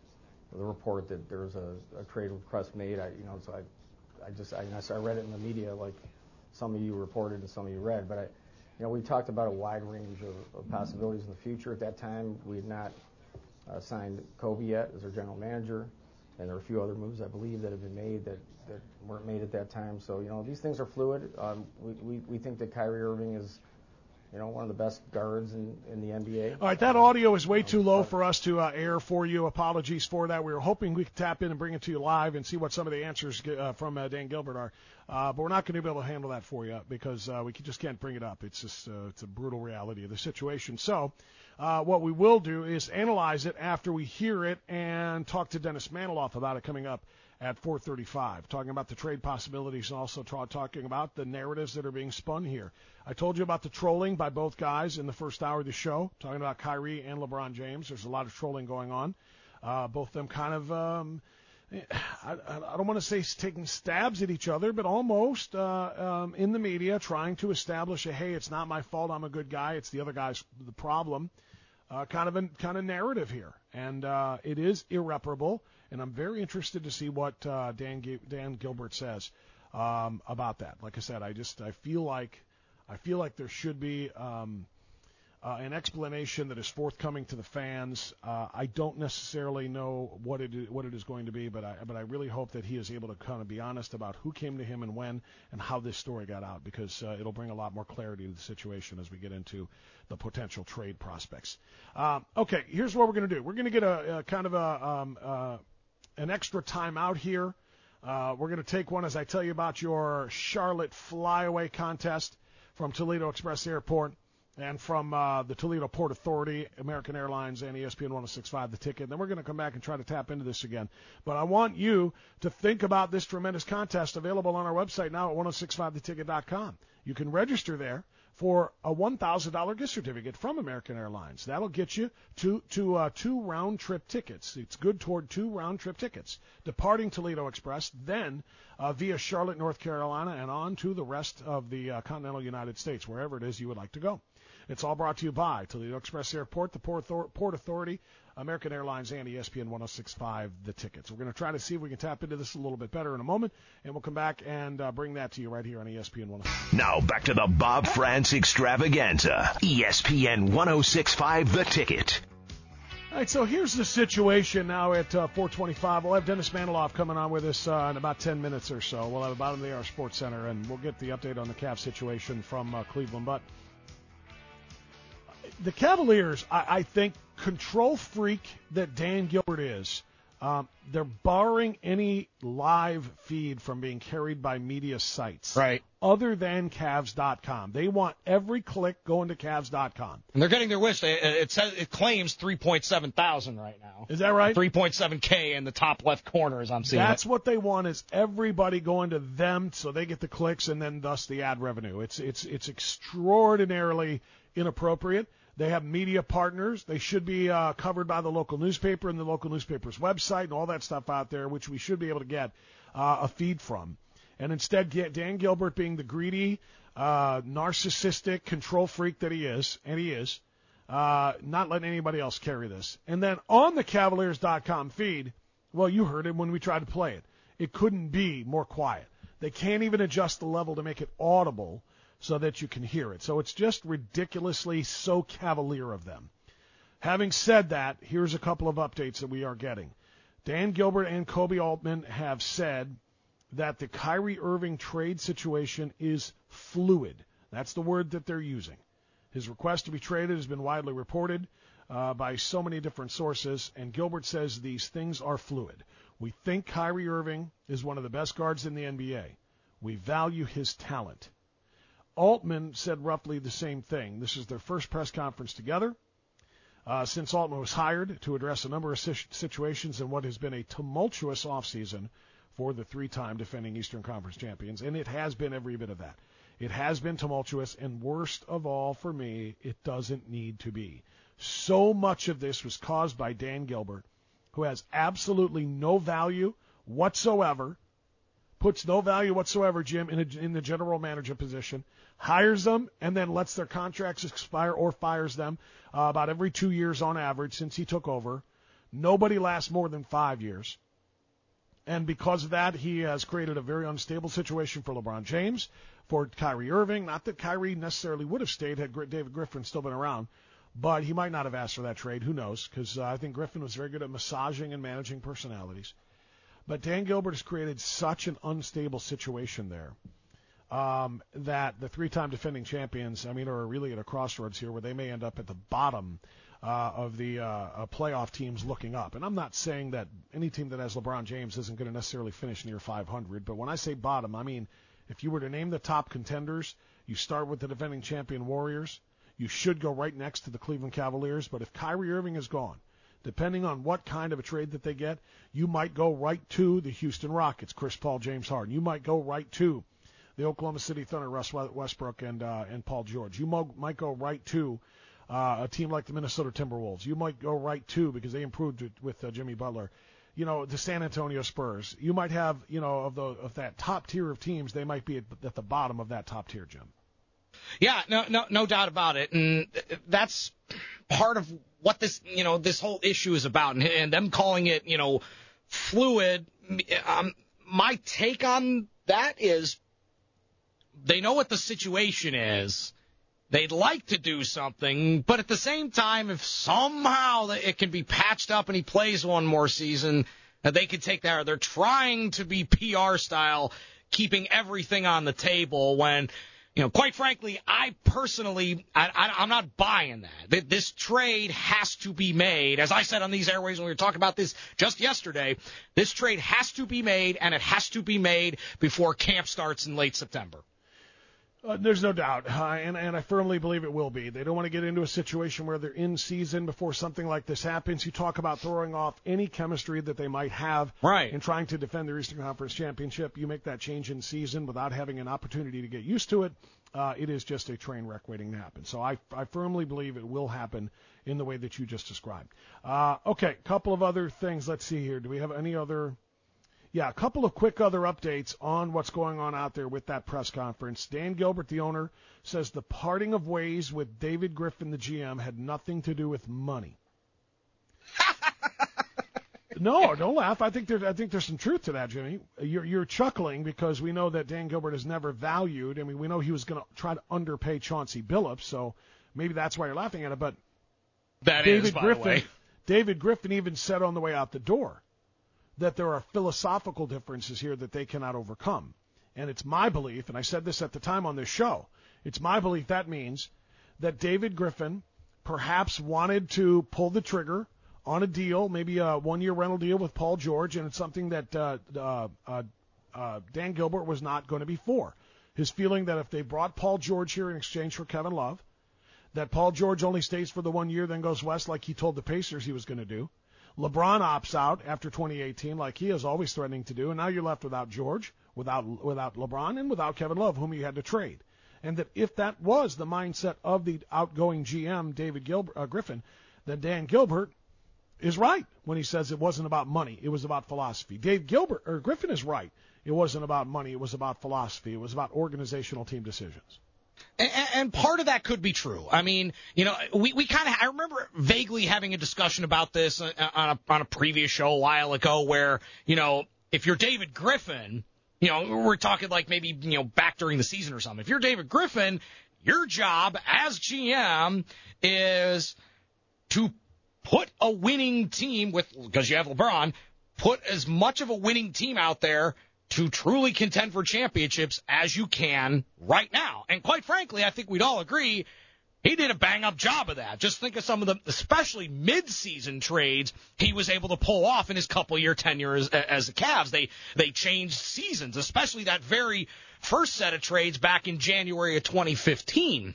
of the report that there was a, a trade request made. I, you know, so I, I just I, I read it in the media like some of you reported and some of you read. But I, you know, we talked about a wide range of, of possibilities in the future. At that time, we had not uh, signed Kobe yet as our general manager, and there were a few other moves I believe that have been made that. that weren't made at that time. So, you know, these things are fluid. Um, we, we, we think that Kyrie Irving is, you know, one of the best guards in, in the N B A. All right, that audio is way too low for us to uh, air for you. Apologies for that. We were hoping we could tap in and bring it to you live and see what some of the answers uh, from uh, Dan Gilbert are. Uh, but we're not going to be able to handle that for you because uh, we just can't bring it up. It's just uh, it's a brutal reality of the situation. So uh, what we will do is analyze it after we hear it and talk to Dennis Maniloff about it coming up at four thirty-five, talking about the trade possibilities and also ta- talking about the narratives that are being spun here. I told you about the trolling by both guys in the first hour of the show, talking about Kyrie and LeBron James. There's a lot of trolling going on. Uh, both of them kind of, um, I, I don't want to say taking stabs at each other, but almost uh, um, in the media trying to establish a, hey, it's not my fault, I'm a good guy, it's the other guy's the problem. Uh, kind of a kind of narrative here, and uh, it is irreparable. And I'm very interested to see what uh, Dan G- Dan Gilbert says um, about that. Like I said, I just I feel like I feel like there should be um, uh, an explanation that is forthcoming to the fans. Uh, I don't necessarily know what it is, what it is going to be, but I but I really hope that he is able to kind of be honest about who came to him and when and how this story got out, because uh, it'll bring a lot more clarity to the situation as we get into the potential trade prospects. Um, okay, here's what we're going to do. We're going to get a, a kind of a um, uh, an extra time out here. Uh, we're going to take one as I tell you about your Charlotte Flyaway contest from Toledo Express Airport and from uh, the Toledo Port Authority, American Airlines, and E S P N one oh six point five The Ticket. Then we're going to come back and try to tap into this again. But I want you to think about this tremendous contest available on our website now at ten sixty-five the ticket dot com. You can register there for a one thousand dollars gift certificate from American Airlines. That'll get you to, to uh, two round-trip tickets. It's good toward two round-trip tickets, departing Toledo Express, then uh, via Charlotte, North Carolina, and on to the rest of the uh, continental United States, wherever it is you would like to go. It's all brought to you by Toledo Express Airport, the Port Authority, American Airlines, and E S P N ten sixty-five The Tickets. We're going to try to see if we can tap into this a little bit better in a moment, and we'll come back and uh, bring that to you right here on E S P N ten sixty-five. Now back to the Bob France Extravaganza, E S P N ten sixty-five The Ticket. All right, so here's the situation now at uh, four twenty-five. We'll have Dennis Maniloff coming on with us uh, in about ten minutes or so. We'll have about him there, our Sports Center, and we'll get the update on the Cavs situation from uh, Cleveland. But the Cavaliers, I, I think, control freak that Dan Gilbert is, um, they're barring any live feed from being carried by media sites. Right. Other than Cavs dot com. They want every click going to Cavs dot com. And they're getting their wish. It, it says it claims three point seven thousand right now. Is that right? three point seven K in the top left corner as I'm seeing That's it. what they want, is everybody going to them so they get the clicks and then thus the ad revenue. It's it's it's extraordinarily inappropriate. They have media partners. They should be uh, covered by the local newspaper and the local newspaper's website and all that stuff out there, which we should be able to get uh, a feed from. And instead, Dan Gilbert, being the greedy, uh, narcissistic control freak that he is, and he is, uh, not letting anybody else carry this. And then on the Cavaliers dot com feed, well, you heard it when we tried to play it. It couldn't be more quiet. They can't even adjust the level to make it audible so that you can hear it. So it's just ridiculously so cavalier of them. Having said that, here's a couple of updates that we are getting. Dan Gilbert and Kobe Altman have said that the Kyrie Irving trade situation is fluid. That's the word that they're using. His request to be traded has been widely reported uh, by so many different sources, and Gilbert says these things are fluid. We think Kyrie Irving is one of the best guards in the N B A. We value his talent. Altman said roughly the same thing. This is their first press conference together uh, since Altman was hired to address a number of situations in what has been a tumultuous offseason for the three-time defending Eastern Conference champions, and it has been every bit of that. It has been tumultuous, and worst of all for me, it doesn't need to be. So much of this was caused by Dan Gilbert, who has absolutely no value whatsoever, puts no value whatsoever, Jim, in, a, in the general manager position, hires them, and then lets their contracts expire or fires them uh, about every two years on average since he took over. Nobody lasts more than five years. And because of that, he has created a very unstable situation for LeBron James, for Kyrie Irving. Not that Kyrie necessarily would have stayed had David Griffin still been around, but he might not have asked for that trade. Who knows? Because uh, I think Griffin was very good at massaging and managing personalities. But Dan Gilbert has created such an unstable situation there um, that the three-time defending champions, I mean, are really at a crossroads here where they may end up at the bottom uh, of the uh, uh, playoff teams looking up. And I'm not saying that any team that has LeBron James isn't going to necessarily finish near five hundred, but when I say bottom, I mean if you were to name the top contenders, you start with the defending champion Warriors. You should go right next to the Cleveland Cavaliers, but if Kyrie Irving is gone, depending on what kind of a trade that they get, you might go right to the Houston Rockets, Chris Paul, James Harden. You might go right to the Oklahoma City Thunder, Russ Westbrook, and uh, and Paul George. You mo- might go right to uh, a team like the Minnesota Timberwolves. You might go right to, because they improved with, with uh, Jimmy Butler, you know, the San Antonio Spurs. You might have, you know, of the of that top tier of teams, they might be at, at the bottom of that top tier, Jim. Yeah, no, no, no doubt about it, and that's part of what this, you know, this whole issue is about, and, and them calling it, you know, fluid. Um, my take on that is they know what the situation is. They'd like to do something, but at the same time, if somehow it can be patched up and he plays one more season, they could take that. They're trying to be P R style, keeping everything on the table when, you know, quite frankly, I personally, I, I, I'm not buying that. This trade has to be made. As I said on these airways when we were talking about this just yesterday, this trade has to be made, and it has to be made before camp starts in late September. Uh, there's no doubt, uh, and, and I firmly believe it will be. They don't want to get into a situation where they're in season before something like this happens. You talk about throwing off any chemistry that they might have right. in trying to defend their Eastern Conference championship. You make that change in season without having an opportunity to get used to it. Uh, it is just a train wreck waiting to happen. So I, I firmly believe it will happen in the way that you just described. Uh, okay, couple of other things. Let's see here. Do we have any other... Yeah, a couple of quick other updates on what's going on out there with that press conference. Dan Gilbert, the owner, says the parting of ways with David Griffin, the G M, had nothing to do with money. No, don't laugh. I think there's I think there's some truth to that, Jimmy. You're you're chuckling because we know that Dan Gilbert has never valued. I mean, we know he was going to try to underpay Chauncey Billups, so maybe that's why you're laughing at it. But that David is, by Griffin, the way. David Griffin even said on the way out the door that there are philosophical differences here that they cannot overcome. And it's my belief, and I said this at the time on this show, it's my belief that means that David Griffin perhaps wanted to pull the trigger on a deal, maybe a one-year rental deal with Paul George, and it's something that uh, uh, uh, uh, Dan Gilbert was not going to be for. His feeling that if they brought Paul George here in exchange for Kevin Love, that Paul George only stays for the one year, then goes west like he told the Pacers he was going to do. LeBron opts out after twenty eighteen like he is always threatening to do, and now you're left without George, without without LeBron, and without Kevin Love, whom you had to trade. And that if that was the mindset of the outgoing G M, David Gilbert, uh, Griffin, then Dan Gilbert is right when he says it wasn't about money, it was about philosophy. Dave Gilbert, or Griffin is right. It wasn't about money, it was about philosophy. It was about organizational team decisions. And, and part of that could be true. I mean, you know, we, we kind of, I remember vaguely having a discussion about this on a, on a previous show a while ago where, you know, if you're David Griffin, you know, we're talking like maybe, you know, back during the season or something. If you're David Griffin, your job as G M is to put a winning team with, because you have LeBron, put as much of a winning team out there to truly contend for championships as you can right now. And quite frankly, I think we'd all agree he did a bang-up job of that. Just think of some of the, especially mid-season trades he was able to pull off in his couple-year tenure as, as the Cavs. They they changed seasons, especially that very first set of trades back in January of twenty fifteen.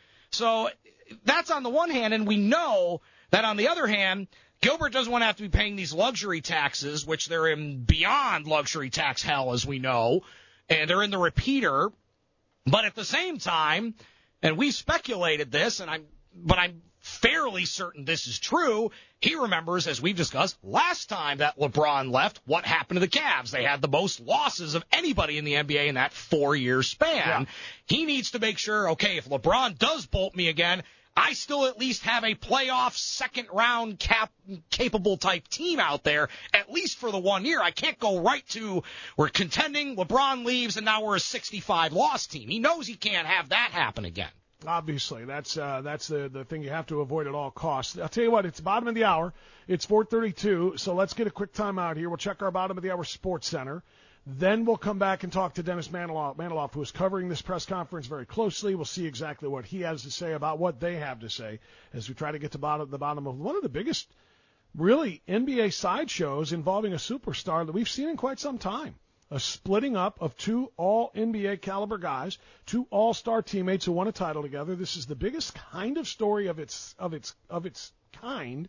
So that's on the one hand, and we know that on the other hand, Gilbert doesn't want to have to be paying these luxury taxes, which they're in beyond luxury tax hell, as we know, and they're in the repeater. But at the same time, and we speculated this, and I'm, but I'm fairly certain this is true. He remembers, as we've discussed, last time that LeBron left, what happened to the Cavs. They had the most losses of anybody in the N B A in that four-year span. Yeah. He needs to make sure, okay, if LeBron does bolt me again, I still at least have a playoff second-round cap capable type team out there, at least for the one year. I can't go right to we're contending, LeBron leaves, and now we're a sixty-five loss team. He knows he can't have that happen again. Obviously, that's uh, that's the, the thing you have to avoid at all costs. I'll tell you what, it's bottom of the hour. It's four thirty-two, so let's get a quick timeout here. We'll check our bottom of the hour sports center. Then we'll come back and talk to Dennis Maniloff, Maniloff, who is covering this press conference very closely. We'll see exactly what he has to say about what they have to say as we try to get to bottom, the bottom of one of the biggest, really, N B A sideshows involving a superstar that we've seen in quite some time. A splitting up of two all-N B A caliber guys, two all-star teammates who won a title together. This is the biggest kind of story of its of its of its kind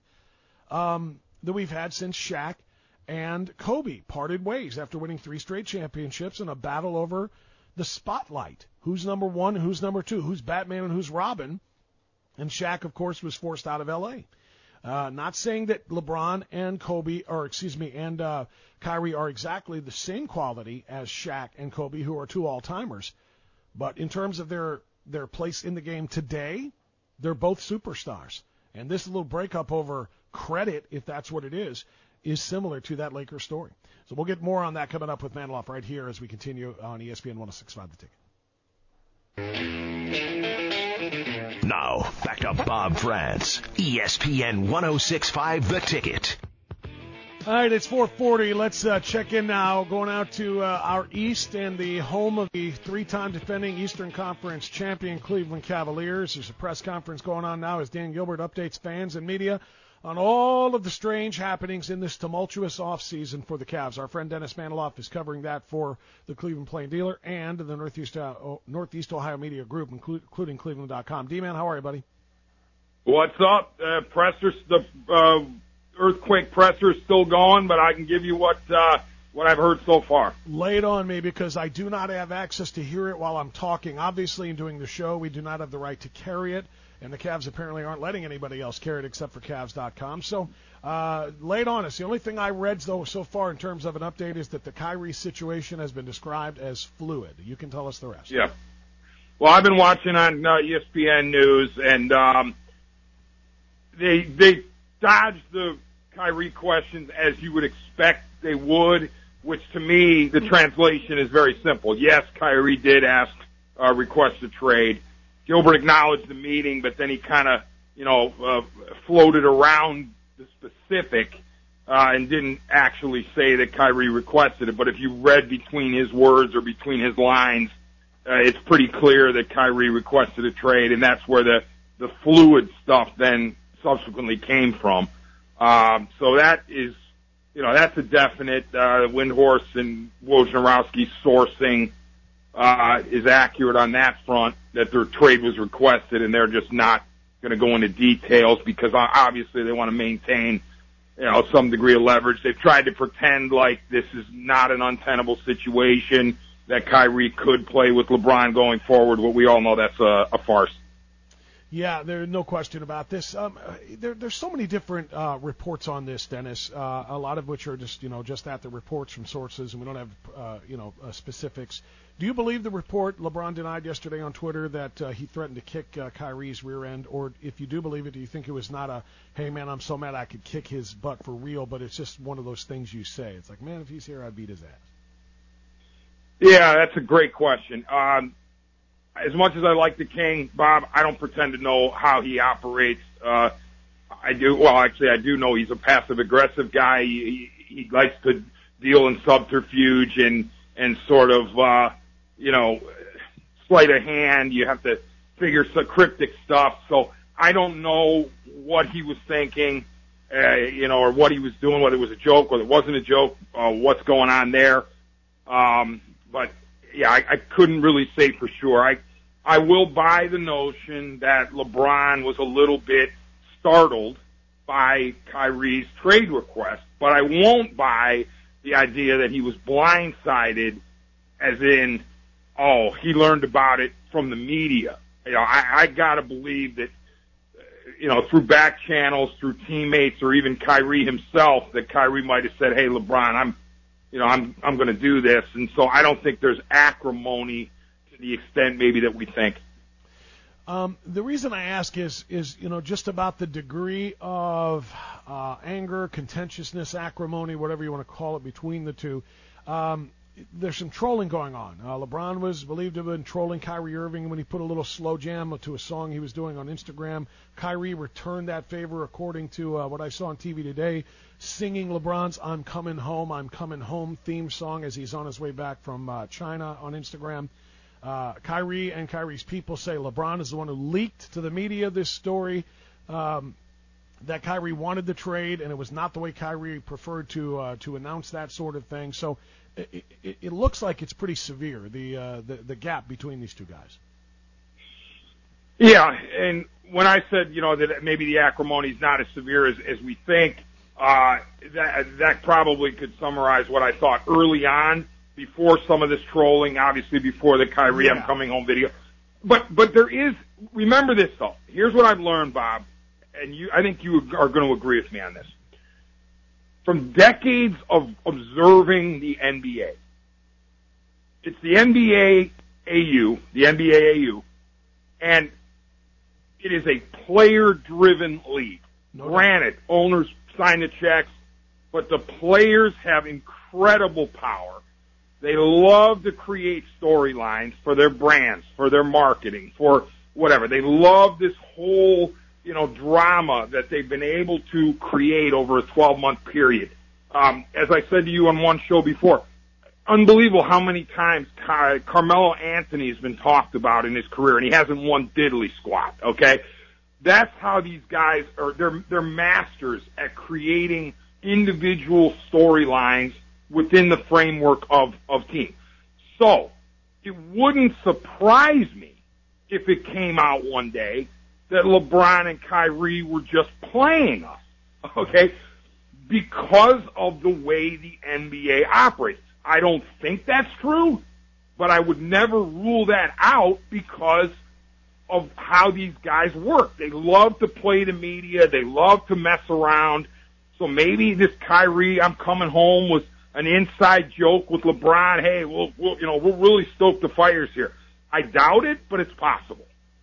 um, that we've had since Shaq and Kobe parted ways after winning three straight championships in a battle over the spotlight. Who's number one, who's number two, who's Batman and who's Robin. And Shaq, of course, was forced out of L A. Uh, not saying that LeBron and Kobe, or excuse me, and uh, Kyrie are exactly the same quality as Shaq and Kobe, who are two all-timers. But in terms of their, their place in the game today, they're both superstars. And this little breakup over credit, if that's what it is, is similar to that Lakers story. So we'll get more on that coming up with Maniloff right here as we continue on E S P N one oh six point five The Ticket. Now, back to Bob France, E S P N one oh six point five The Ticket. All right, it's four forty. Let's uh, check in now, going out to uh, our East and the home of the three-time defending Eastern Conference champion Cleveland Cavaliers. There's a press conference going on now as Dan Gilbert updates fans and media on all of the strange happenings in this tumultuous offseason for the Cavs. Our friend Dennis Maniloff is covering that for the Cleveland Plain Dealer and the Northeast, uh, Northeast Ohio Media Group, including Cleveland dot com. D-Man, how are you, buddy? What's up? Uh, pressers, the uh, earthquake presser is still going, but I can give you what uh, what I've heard so far. Lay it on me, because I do not have access to hear it while I'm talking. Obviously, in doing the show, we do not have the right to carry it. And the Cavs apparently aren't letting anybody else carry it except for Cavs dot com. So uh, lay it on us. The only thing I read, though, so far in terms of an update is that the Kyrie situation has been described as fluid. You can tell us the rest. Yeah. Well, I've been watching on uh, E S P N News, and um, they they dodged the Kyrie questions as you would expect they would, which to me, the translation is very simple. Yes, Kyrie did ask, uh, request a trade. Gilbert acknowledged the meeting, but then he kind of, you know, uh, floated around the specific uh, and didn't actually say that Kyrie requested it. But if you read between his words or between his lines, uh, it's pretty clear that Kyrie requested a trade, and that's where the, the fluid stuff then subsequently came from. Um, so that is, you know, that's a definite. Uh, Windhorst and Wojnarowski sourcing Uh, is accurate on that front, that their trade was requested, and they're just not going to go into details because obviously they want to maintain, you know, some degree of leverage. They've tried to pretend like this is not an untenable situation, that Kyrie could play with LeBron going forward, but we all know that's a, a farce. Yeah, there's no question about this. Um, there, there's so many different uh, reports on this, Dennis. Uh, a lot of which are just, you know, just that the reports from sources, and we don't have, uh, you know, uh, specifics. Do you believe the report LeBron denied yesterday on Twitter that uh, he threatened to kick uh, Kyrie's rear end? Or if you do believe it, do you think it was not a, hey, man, I'm so mad I could kick his butt for real, but it's just one of those things you say? It's like, man, if he's here, I'd beat his ass. Yeah, that's a great question. Um, as much as I like the King, Bob, I don't pretend to know how he operates. Uh, I do, well, actually, I do know he's a passive-aggressive guy. He, he, he likes to deal in subterfuge and and sort of, uh, you know, sleight of hand. You have to figure some cryptic stuff. So I don't know what he was thinking, uh, you know, or what he was doing, whether it was a joke, whether it wasn't a joke, uh, what's going on there. Um, but yeah, I, I couldn't really say for sure. I, I will buy the notion that LeBron was a little bit startled by Kyrie's trade request, but I won't buy the idea that he was blindsided, as in, oh, he learned about it from the media. You know, I, I gotta believe that, you know, through back channels, through teammates, or even Kyrie himself, that Kyrie might have said, "Hey, LeBron, I'm, you know, I'm, I'm going to do this," and so I don't think there's acrimony to the extent maybe that we think. Um, the reason I ask is, is you know, just about the degree of uh, anger, contentiousness, acrimony, whatever you want to call it, between the two. Um, there's some trolling going on. Uh, LeBron was believed to have been trolling Kyrie Irving when he put a little slow jam to a song he was doing on Instagram. Kyrie returned that favor, according to uh, what I saw on T V today, singing LeBron's "I'm Coming Home, I'm Coming Home" theme song as he's on his way back from uh, China on Instagram. Uh, Kyrie and Kyrie's people say LeBron is the one who leaked to the media this story, um, that Kyrie wanted the trade, and it was not the way Kyrie preferred to uh, to announce that sort of thing. So it, it, it looks like it's pretty severe, the, uh, the the gap between these two guys. Yeah, and when I said, you know, that maybe the acrimony is not as severe as, as we think, uh, that that probably could summarize what I thought early on, before some of this trolling, obviously before the Kyrie yeah. I'm coming home video. But but there is, remember this though. Here's what I've learned, Bob, and you, I think you are going to agree with me on this. From decades of observing the N B A, it's the N B A A U, the N B A A U, and it is a player-driven league. No Granted, doubt. Owners sign the checks, but the players have incredible power. They love to create storylines for their brands, for their marketing, for whatever. They love this whole, you know, drama that they've been able to create over a twelve-month period. Um, as I said to you on one show before, unbelievable how many times Car- Carmelo Anthony has been talked about in his career, and he hasn't won diddly squat, okay? That's how these guys are. They're, they're masters at creating individual storylines within the framework of, of teams. So, it wouldn't surprise me if it came out one day that LeBron and Kyrie were just playing us, okay, because of the way the N B A operates. I don't think that's true, but I would never rule that out because of how these guys work. They love to play the media. They love to mess around. So maybe this Kyrie, "I'm coming home," was an inside joke with LeBron. Hey, we'll, we'll, you know, we'll really stoke the fires here. I doubt it, but it's possible.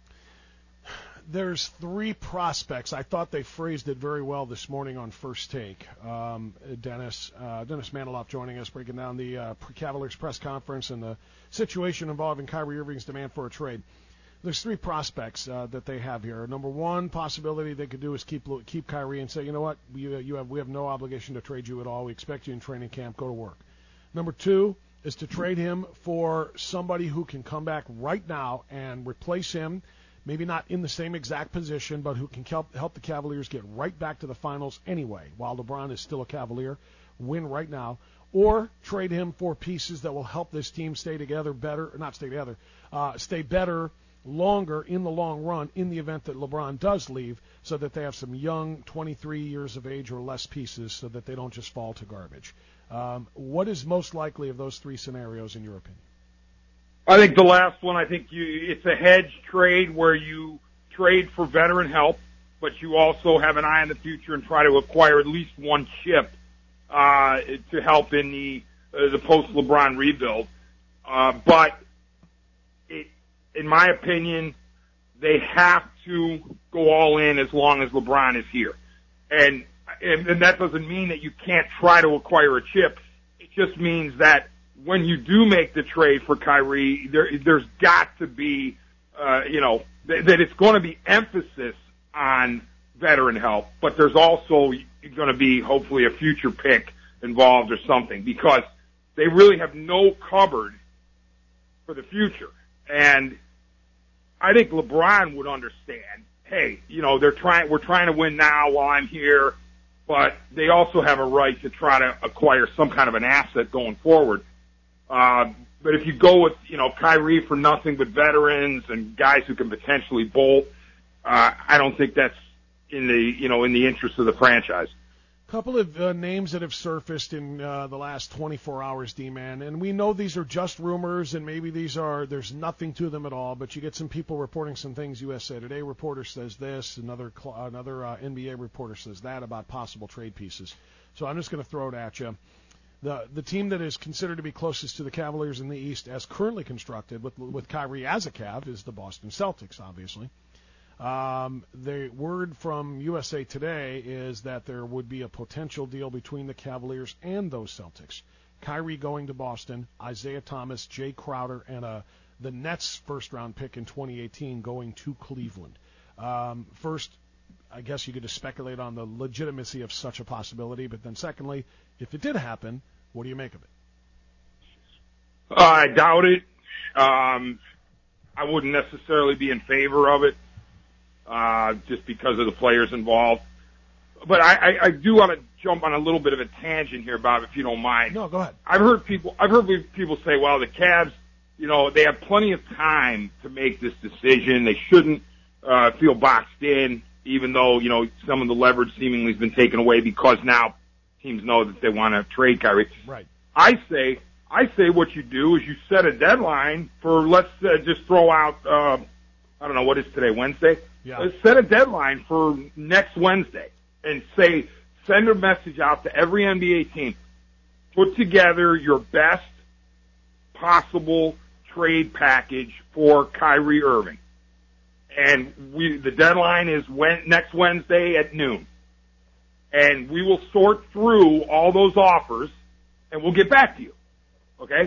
There's three prospects. I thought they phrased it very well this morning on First Take. Um, Dennis, uh, Dennis Maniloff joining us, breaking down the uh, Cavaliers press conference and the situation involving Kyrie Irving's demand for a trade. There's three prospects uh, that they have here. Number one possibility they could do is keep keep Kyrie and say, you know what, you, you have we have no obligation to trade you at all. We expect you in training camp. Go to work. Number two is to trade him for somebody who can come back right now and replace him, maybe not in the same exact position, but who can help, help the Cavaliers get right back to the finals anyway, while LeBron is still a Cavalier, win right now. Or trade him for pieces that will help this team stay together better, not stay together, uh, stay better longer in the long run in the event that LeBron does leave, so that they have some young twenty-three years of age or less pieces so that they don't just fall to garbage. Um, what is most likely of those three scenarios in your opinion? I think the last one, I think you, it's a hedge trade where you trade for veteran help, but you also have an eye on the future and try to acquire at least one chip uh, to help in the uh, the post-LeBron rebuild. Uh, but it, in my opinion, they have to go all in as long as LeBron is here. And, and, and that doesn't mean that you can't try to acquire a chip. It just means that when you do make the trade for Kyrie, there, there's got to be, uh, you know, th- that it's going to be emphasis on veteran help, but there's also going to be hopefully a future pick involved or something, because they really have no cupboard for the future. And I think LeBron would understand, hey, you know, they're trying, we're trying to win now while I'm here, but they also have a right to try to acquire some kind of an asset going forward. Uh, but if you go with, you know, Kyrie for nothing but veterans and guys who can potentially bolt, uh, I don't think that's in the, you know, in the interest of the franchise. Couple of uh, names that have surfaced in uh, the last twenty-four hours, D-Man, and we know these are just rumors, and maybe these are, there's nothing to them at all, but you get some people reporting some things. U S A Today reporter says this, another another uh, N B A reporter says that about possible trade pieces. So I'm just going to throw it at you. The the team that is considered to be closest to the Cavaliers in the East, as currently constructed, with with Kyrie as a Cav, is the Boston Celtics, obviously. Um, the word from U S A Today is that there would be a potential deal between the Cavaliers and those Celtics. Kyrie going to Boston, Isaiah Thomas, Jay Crowder, and uh, the Nets' first-round pick in twenty eighteen going to Cleveland. Um, first, I guess you could just speculate on the legitimacy of such a possibility, but then secondly, if it did happen, what do you make of it? Uh, I doubt it. Um, I wouldn't necessarily be in favor of it. Uh, just because of the players involved. But I, I, I do want to jump on a little bit of a tangent here, Bob, if you don't mind. No, go ahead. I've heard people, I've heard people say, well, the Cavs, you know, they have plenty of time to make this decision. They shouldn't, uh, feel boxed in, even though, you know, some of the leverage seemingly has been taken away because now teams know that they want to trade Kyrie. Right. I say, I say what you do is you set a deadline for, let's uh, just throw out, uh, I don't know, what is today, Wednesday? Yeah. Uh, set a deadline for next Wednesday and say, send a message out to every N B A team. Put together your best possible trade package for Kyrie Irving. And we, the deadline is when, next Wednesday at noon. And we will sort through all those offers and we'll get back to you. Okay?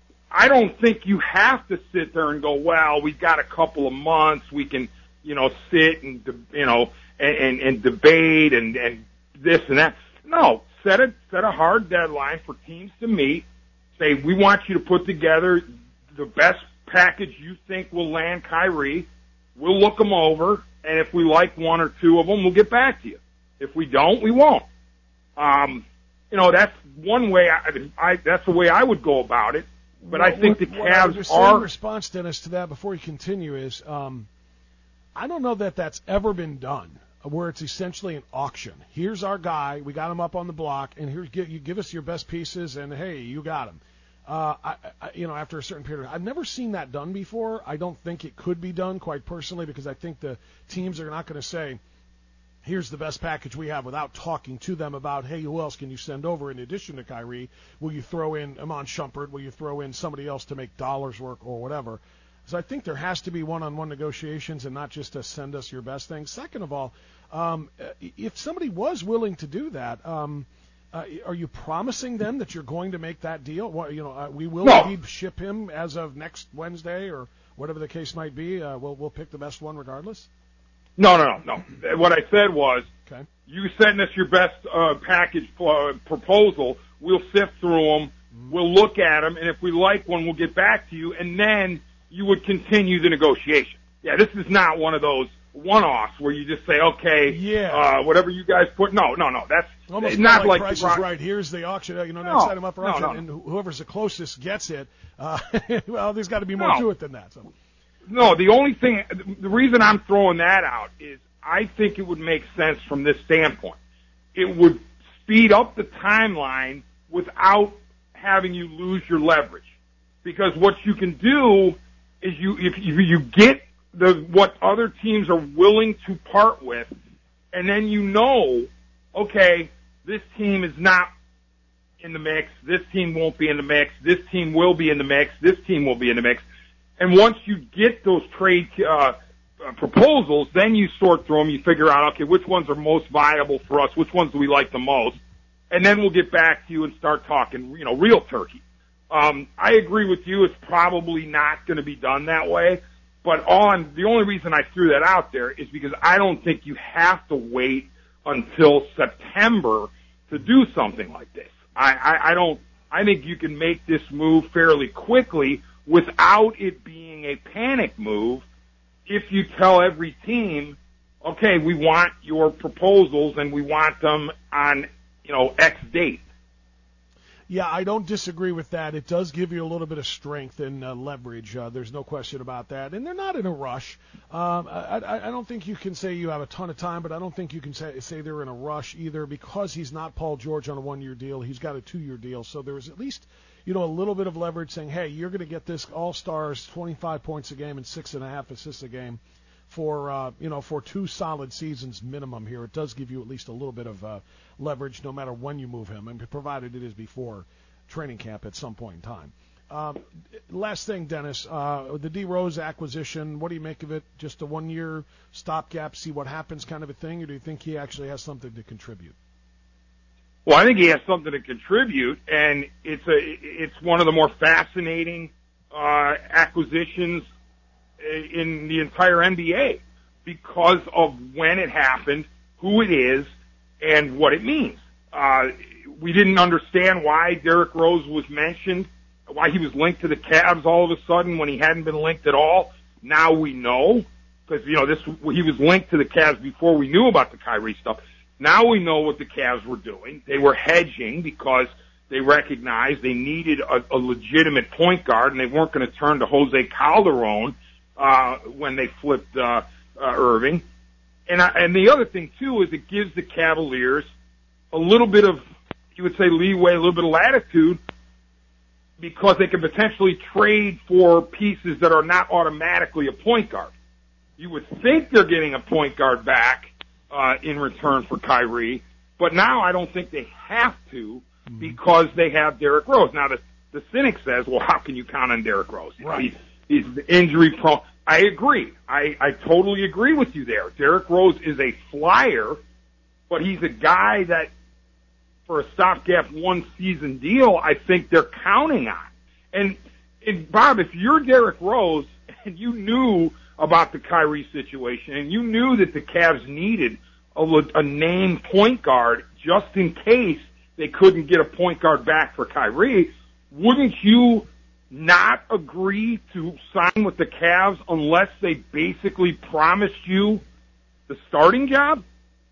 I don't think you have to sit there and go, well, we've got a couple of months. We can, you know, sit and, you know, and, and, and debate and, and this and that. No, set a, set a hard deadline for teams to meet. Say, we want you to put together the best package you think will land Kyrie. We'll look them over, and if we like one or two of them, we'll get back to you. If we don't, we won't. Um, you know, that's one way. I, I that's the way I would go about it. But what, I think what, the what I would Cavs just are. In response, Dennis, to that before you continue is, um, I don't know that that's ever been done, where it's essentially an auction. Here's our guy, we got him up on the block, and here you give us your best pieces, and hey, you got him. Uh, I, I, you know, after a certain period, I've never seen that done before. I don't think it could be done, quite personally, because I think the teams are not going to say, here's the best package we have, without talking to them about, hey, who else can you send over in addition to Kyrie? Will you throw in Iman Shumpert? Will you throw in somebody else to make dollars work or whatever? So I think there has to be one-on-one negotiations and not just to send us your best thing. Second of all, um, if somebody was willing to do that, um, uh, are you promising them that you're going to make that deal? Well, you know, uh, we will no. indeed ship him as of next Wednesday or whatever the case might be. Uh, we'll we'll pick the best one regardless. No, no, no, no. What I said was, okay. You send us your best uh, package uh, proposal. We'll sift through them. Mm-hmm. We'll look at them, and if we like one, we'll get back to you, and then you would continue the negotiation. Yeah, this is not one of those one-offs where you just say, okay, yeah. uh, whatever you guys put. No, no, no. That's almost not like, like Price is Right. Here's the auction. You know, no, next item up for no, auction, no. and whoever's the closest gets it. Uh, well, there's got to be more no. to it than that. So. No, the only thing, the reason I'm throwing that out is I think it would make sense from this standpoint. It would speed up the timeline without having you lose your leverage. Because what you can do is you, if you get the, what other teams are willing to part with, and then you know, okay, this team is not in the mix, this team won't be in the mix, this team will be in the mix, this team will be in the mix. And once you get those trade, uh, Uh, proposals, then you sort through them, you figure out, okay, which ones are most viable for us, which ones do we like the most, and then we'll get back to you and start talking, you know, real turkey. Um, I agree with you, it's probably not going to be done that way, but on, the only reason I threw that out there is because I don't think you have to wait until September to do something like this. I, I, I don't, I think you can make this move fairly quickly without it being a panic move if you tell every team, okay, we want your proposals and we want them on, you know, X date. Yeah, I don't disagree with that. It does give you a little bit of strength and uh, leverage. Uh, there's no question about that. And they're not in a rush. Um, I, I, I don't think you can say you have a ton of time, but I don't think you can say, say they're in a rush either because he's not Paul George on a one-year deal. He's got a two-year deal. So there's at least, you know, a little bit of leverage saying, hey, you're going to get this all-stars, twenty-five points a game and six and a half assists a game for, uh, you know, for two solid seasons minimum here. It does give you at least a little bit of uh, leverage no matter when you move him, and provided it is before training camp at some point in time. Um, last thing, Dennis, uh, the D Rose acquisition, what do you make of it? Just a one-year stopgap, see what happens kind of a thing, or do you think he actually has something to contribute? Well, I think he has something to contribute, and it's a it's one of the more fascinating uh, acquisitions in the entire N B A because of when it happened, who it is, and what it means. Uh, we didn't understand why Derrick Rose was mentioned, why he was linked to the Cavs all of a sudden when he hadn't been linked at all. Now we know, because, you know, this he was linked to the Cavs before we knew about the Kyrie stuff. Now we know what the Cavs were doing. They were hedging because they recognized they needed a, a legitimate point guard, and they weren't going to turn to Jose Calderon uh, when they flipped uh, uh, Irving. And, I, and the other thing, too, is it gives the Cavaliers a little bit of, you would say, leeway, a little bit of latitude, because they can potentially trade for pieces that are not automatically a point guard. You would think they're getting a point guard back uh, in return for Kyrie, but now I don't think they have to because they have Derrick Rose. Now, the, the cynic says, well, how can you count on Derrick Rose? You know, right. He's, he's injury prone. I agree. I, I totally agree with you there. Derrick Rose is a flyer, but he's a guy that, for a stopgap one-season deal, I think they're counting on. And, and Bob, if you're Derrick Rose and you knew about the Kyrie situation and you knew that the Cavs needed a, a named point guard just in case they couldn't get a point guard back for Kyrie, wouldn't you not agree to sign with the Cavs unless they basically promised you the starting job?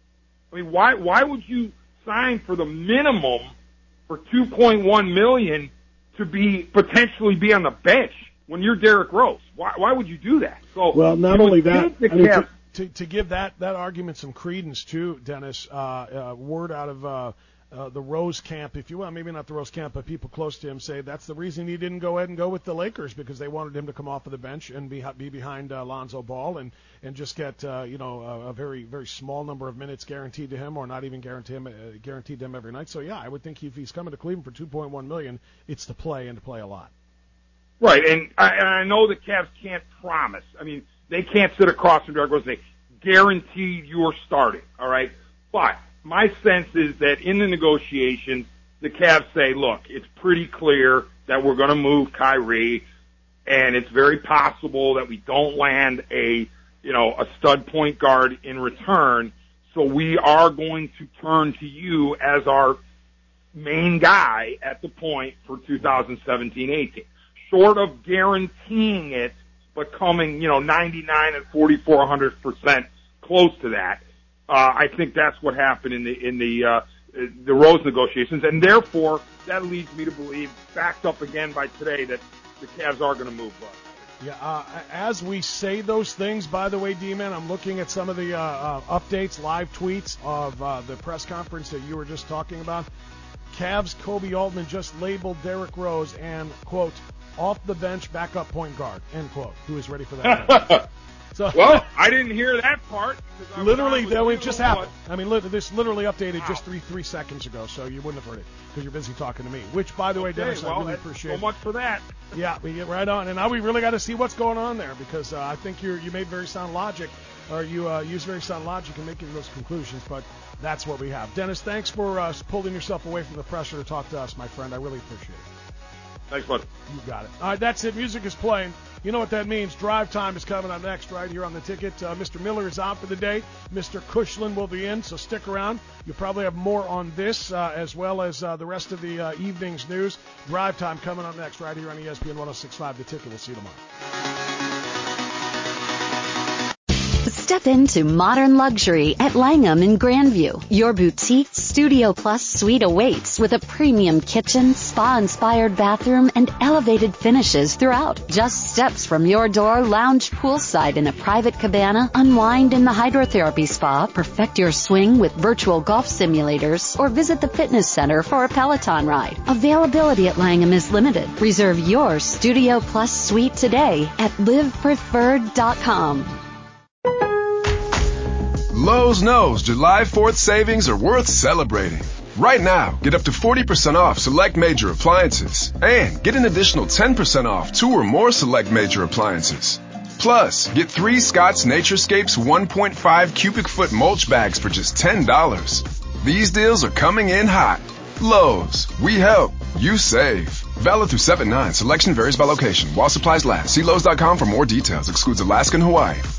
I mean, why why would you sign for the minimum for two point one million dollars to be potentially be on the bench when you're Derrick Rose? Why why would you do that? So well, not only that, the I mean, Cavs, to, to to give that that argument some credence too, Dennis. Uh, uh, word out of uh, uh, the Rose camp, if you will, maybe not the Rose camp, but people close to him say that's the reason he didn't go ahead and go with the Lakers, because they wanted him to come off of the bench and be be behind uh, Lonzo Ball and and just get uh, you know a, a very very small number of minutes guaranteed to him, or not even guaranteed him uh, guaranteed to him every night. So yeah, I would think if he's coming to Cleveland for two point one million dollars, it's to play and to play a lot. Right, and I, and I know the Cavs can't promise. I mean, they can't sit across from Derrick Rose and say, guaranteed you're starting, all right? But my sense is that in the negotiations, the Cavs say, look, it's pretty clear that we're going to move Kyrie, and it's very possible that we don't land a, you know, a stud point guard in return, so we are going to turn to you as our main guy at the point for two thousand seventeen eighteen. Short of guaranteeing it, but coming, you know, ninety-nine and forty-four hundredths percent close to that. Uh, I think that's what happened in the in the uh, the Rose negotiations, and therefore that leads me to believe, backed up again by today, that the Cavs are going to move. Uh, yeah. Uh, as we say those things, by the way, D-Man, I'm looking at some of the uh, uh, updates, live tweets of uh, the press conference that you were just talking about. Cavs Kobe Altman just labeled Derrick Rose and, quote, off the bench backup point guard, end quote, who is ready for that. So, well, I didn't hear that part. Literally, that it just happened. I mean, li- this literally updated wow. just three three seconds ago, so you wouldn't have heard it because you're busy talking to me. Which, by the way, okay, Dennis, well, I really appreciate. So much for that. Yeah, we get right on, and now we really got to see what's going on there, because uh, I think you you made very sound logic, or you uh, used very sound logic in making those conclusions. But that's what we have. Dennis, thanks for uh, pulling yourself away from the pressure to talk to us, my friend. I really appreciate it. Thanks, bud. You got it. All right, that's it. Music is playing. You know what that means. Drive Time is coming up next right here on the ticket. Uh, Mister Miller is out for the day. Mister Cushlan will be in, so stick around. You'll probably have more on this uh, as well as uh, the rest of the uh, evening's news. Drive Time coming up next right here on E S P N one oh six point five. The Ticket. We'll see you tomorrow. Step into modern luxury at Langham in Grandview. Your boutique Studio Plus suite awaits with a premium kitchen, spa-inspired bathroom, and elevated finishes throughout. Just steps from your door, lounge poolside in a private cabana, unwind in the hydrotherapy spa, perfect your swing with virtual golf simulators, or visit the fitness center for a Peloton ride. Availability at Langham is limited. Reserve your Studio Plus suite today at live preferred dot com. Lowe's knows July fourth savings are worth celebrating. Right now, get up to forty percent off select major appliances and get an additional ten percent off two or more select major appliances. Plus, get three Scott's Naturescapes one point five cubic foot mulch bags for just ten dollars. These deals are coming in hot. Lowe's, we help, you save. Valid through seven nine. Selection varies by location. While supplies last. See Lowe's dot com for more details. Excludes Alaska and Hawaii.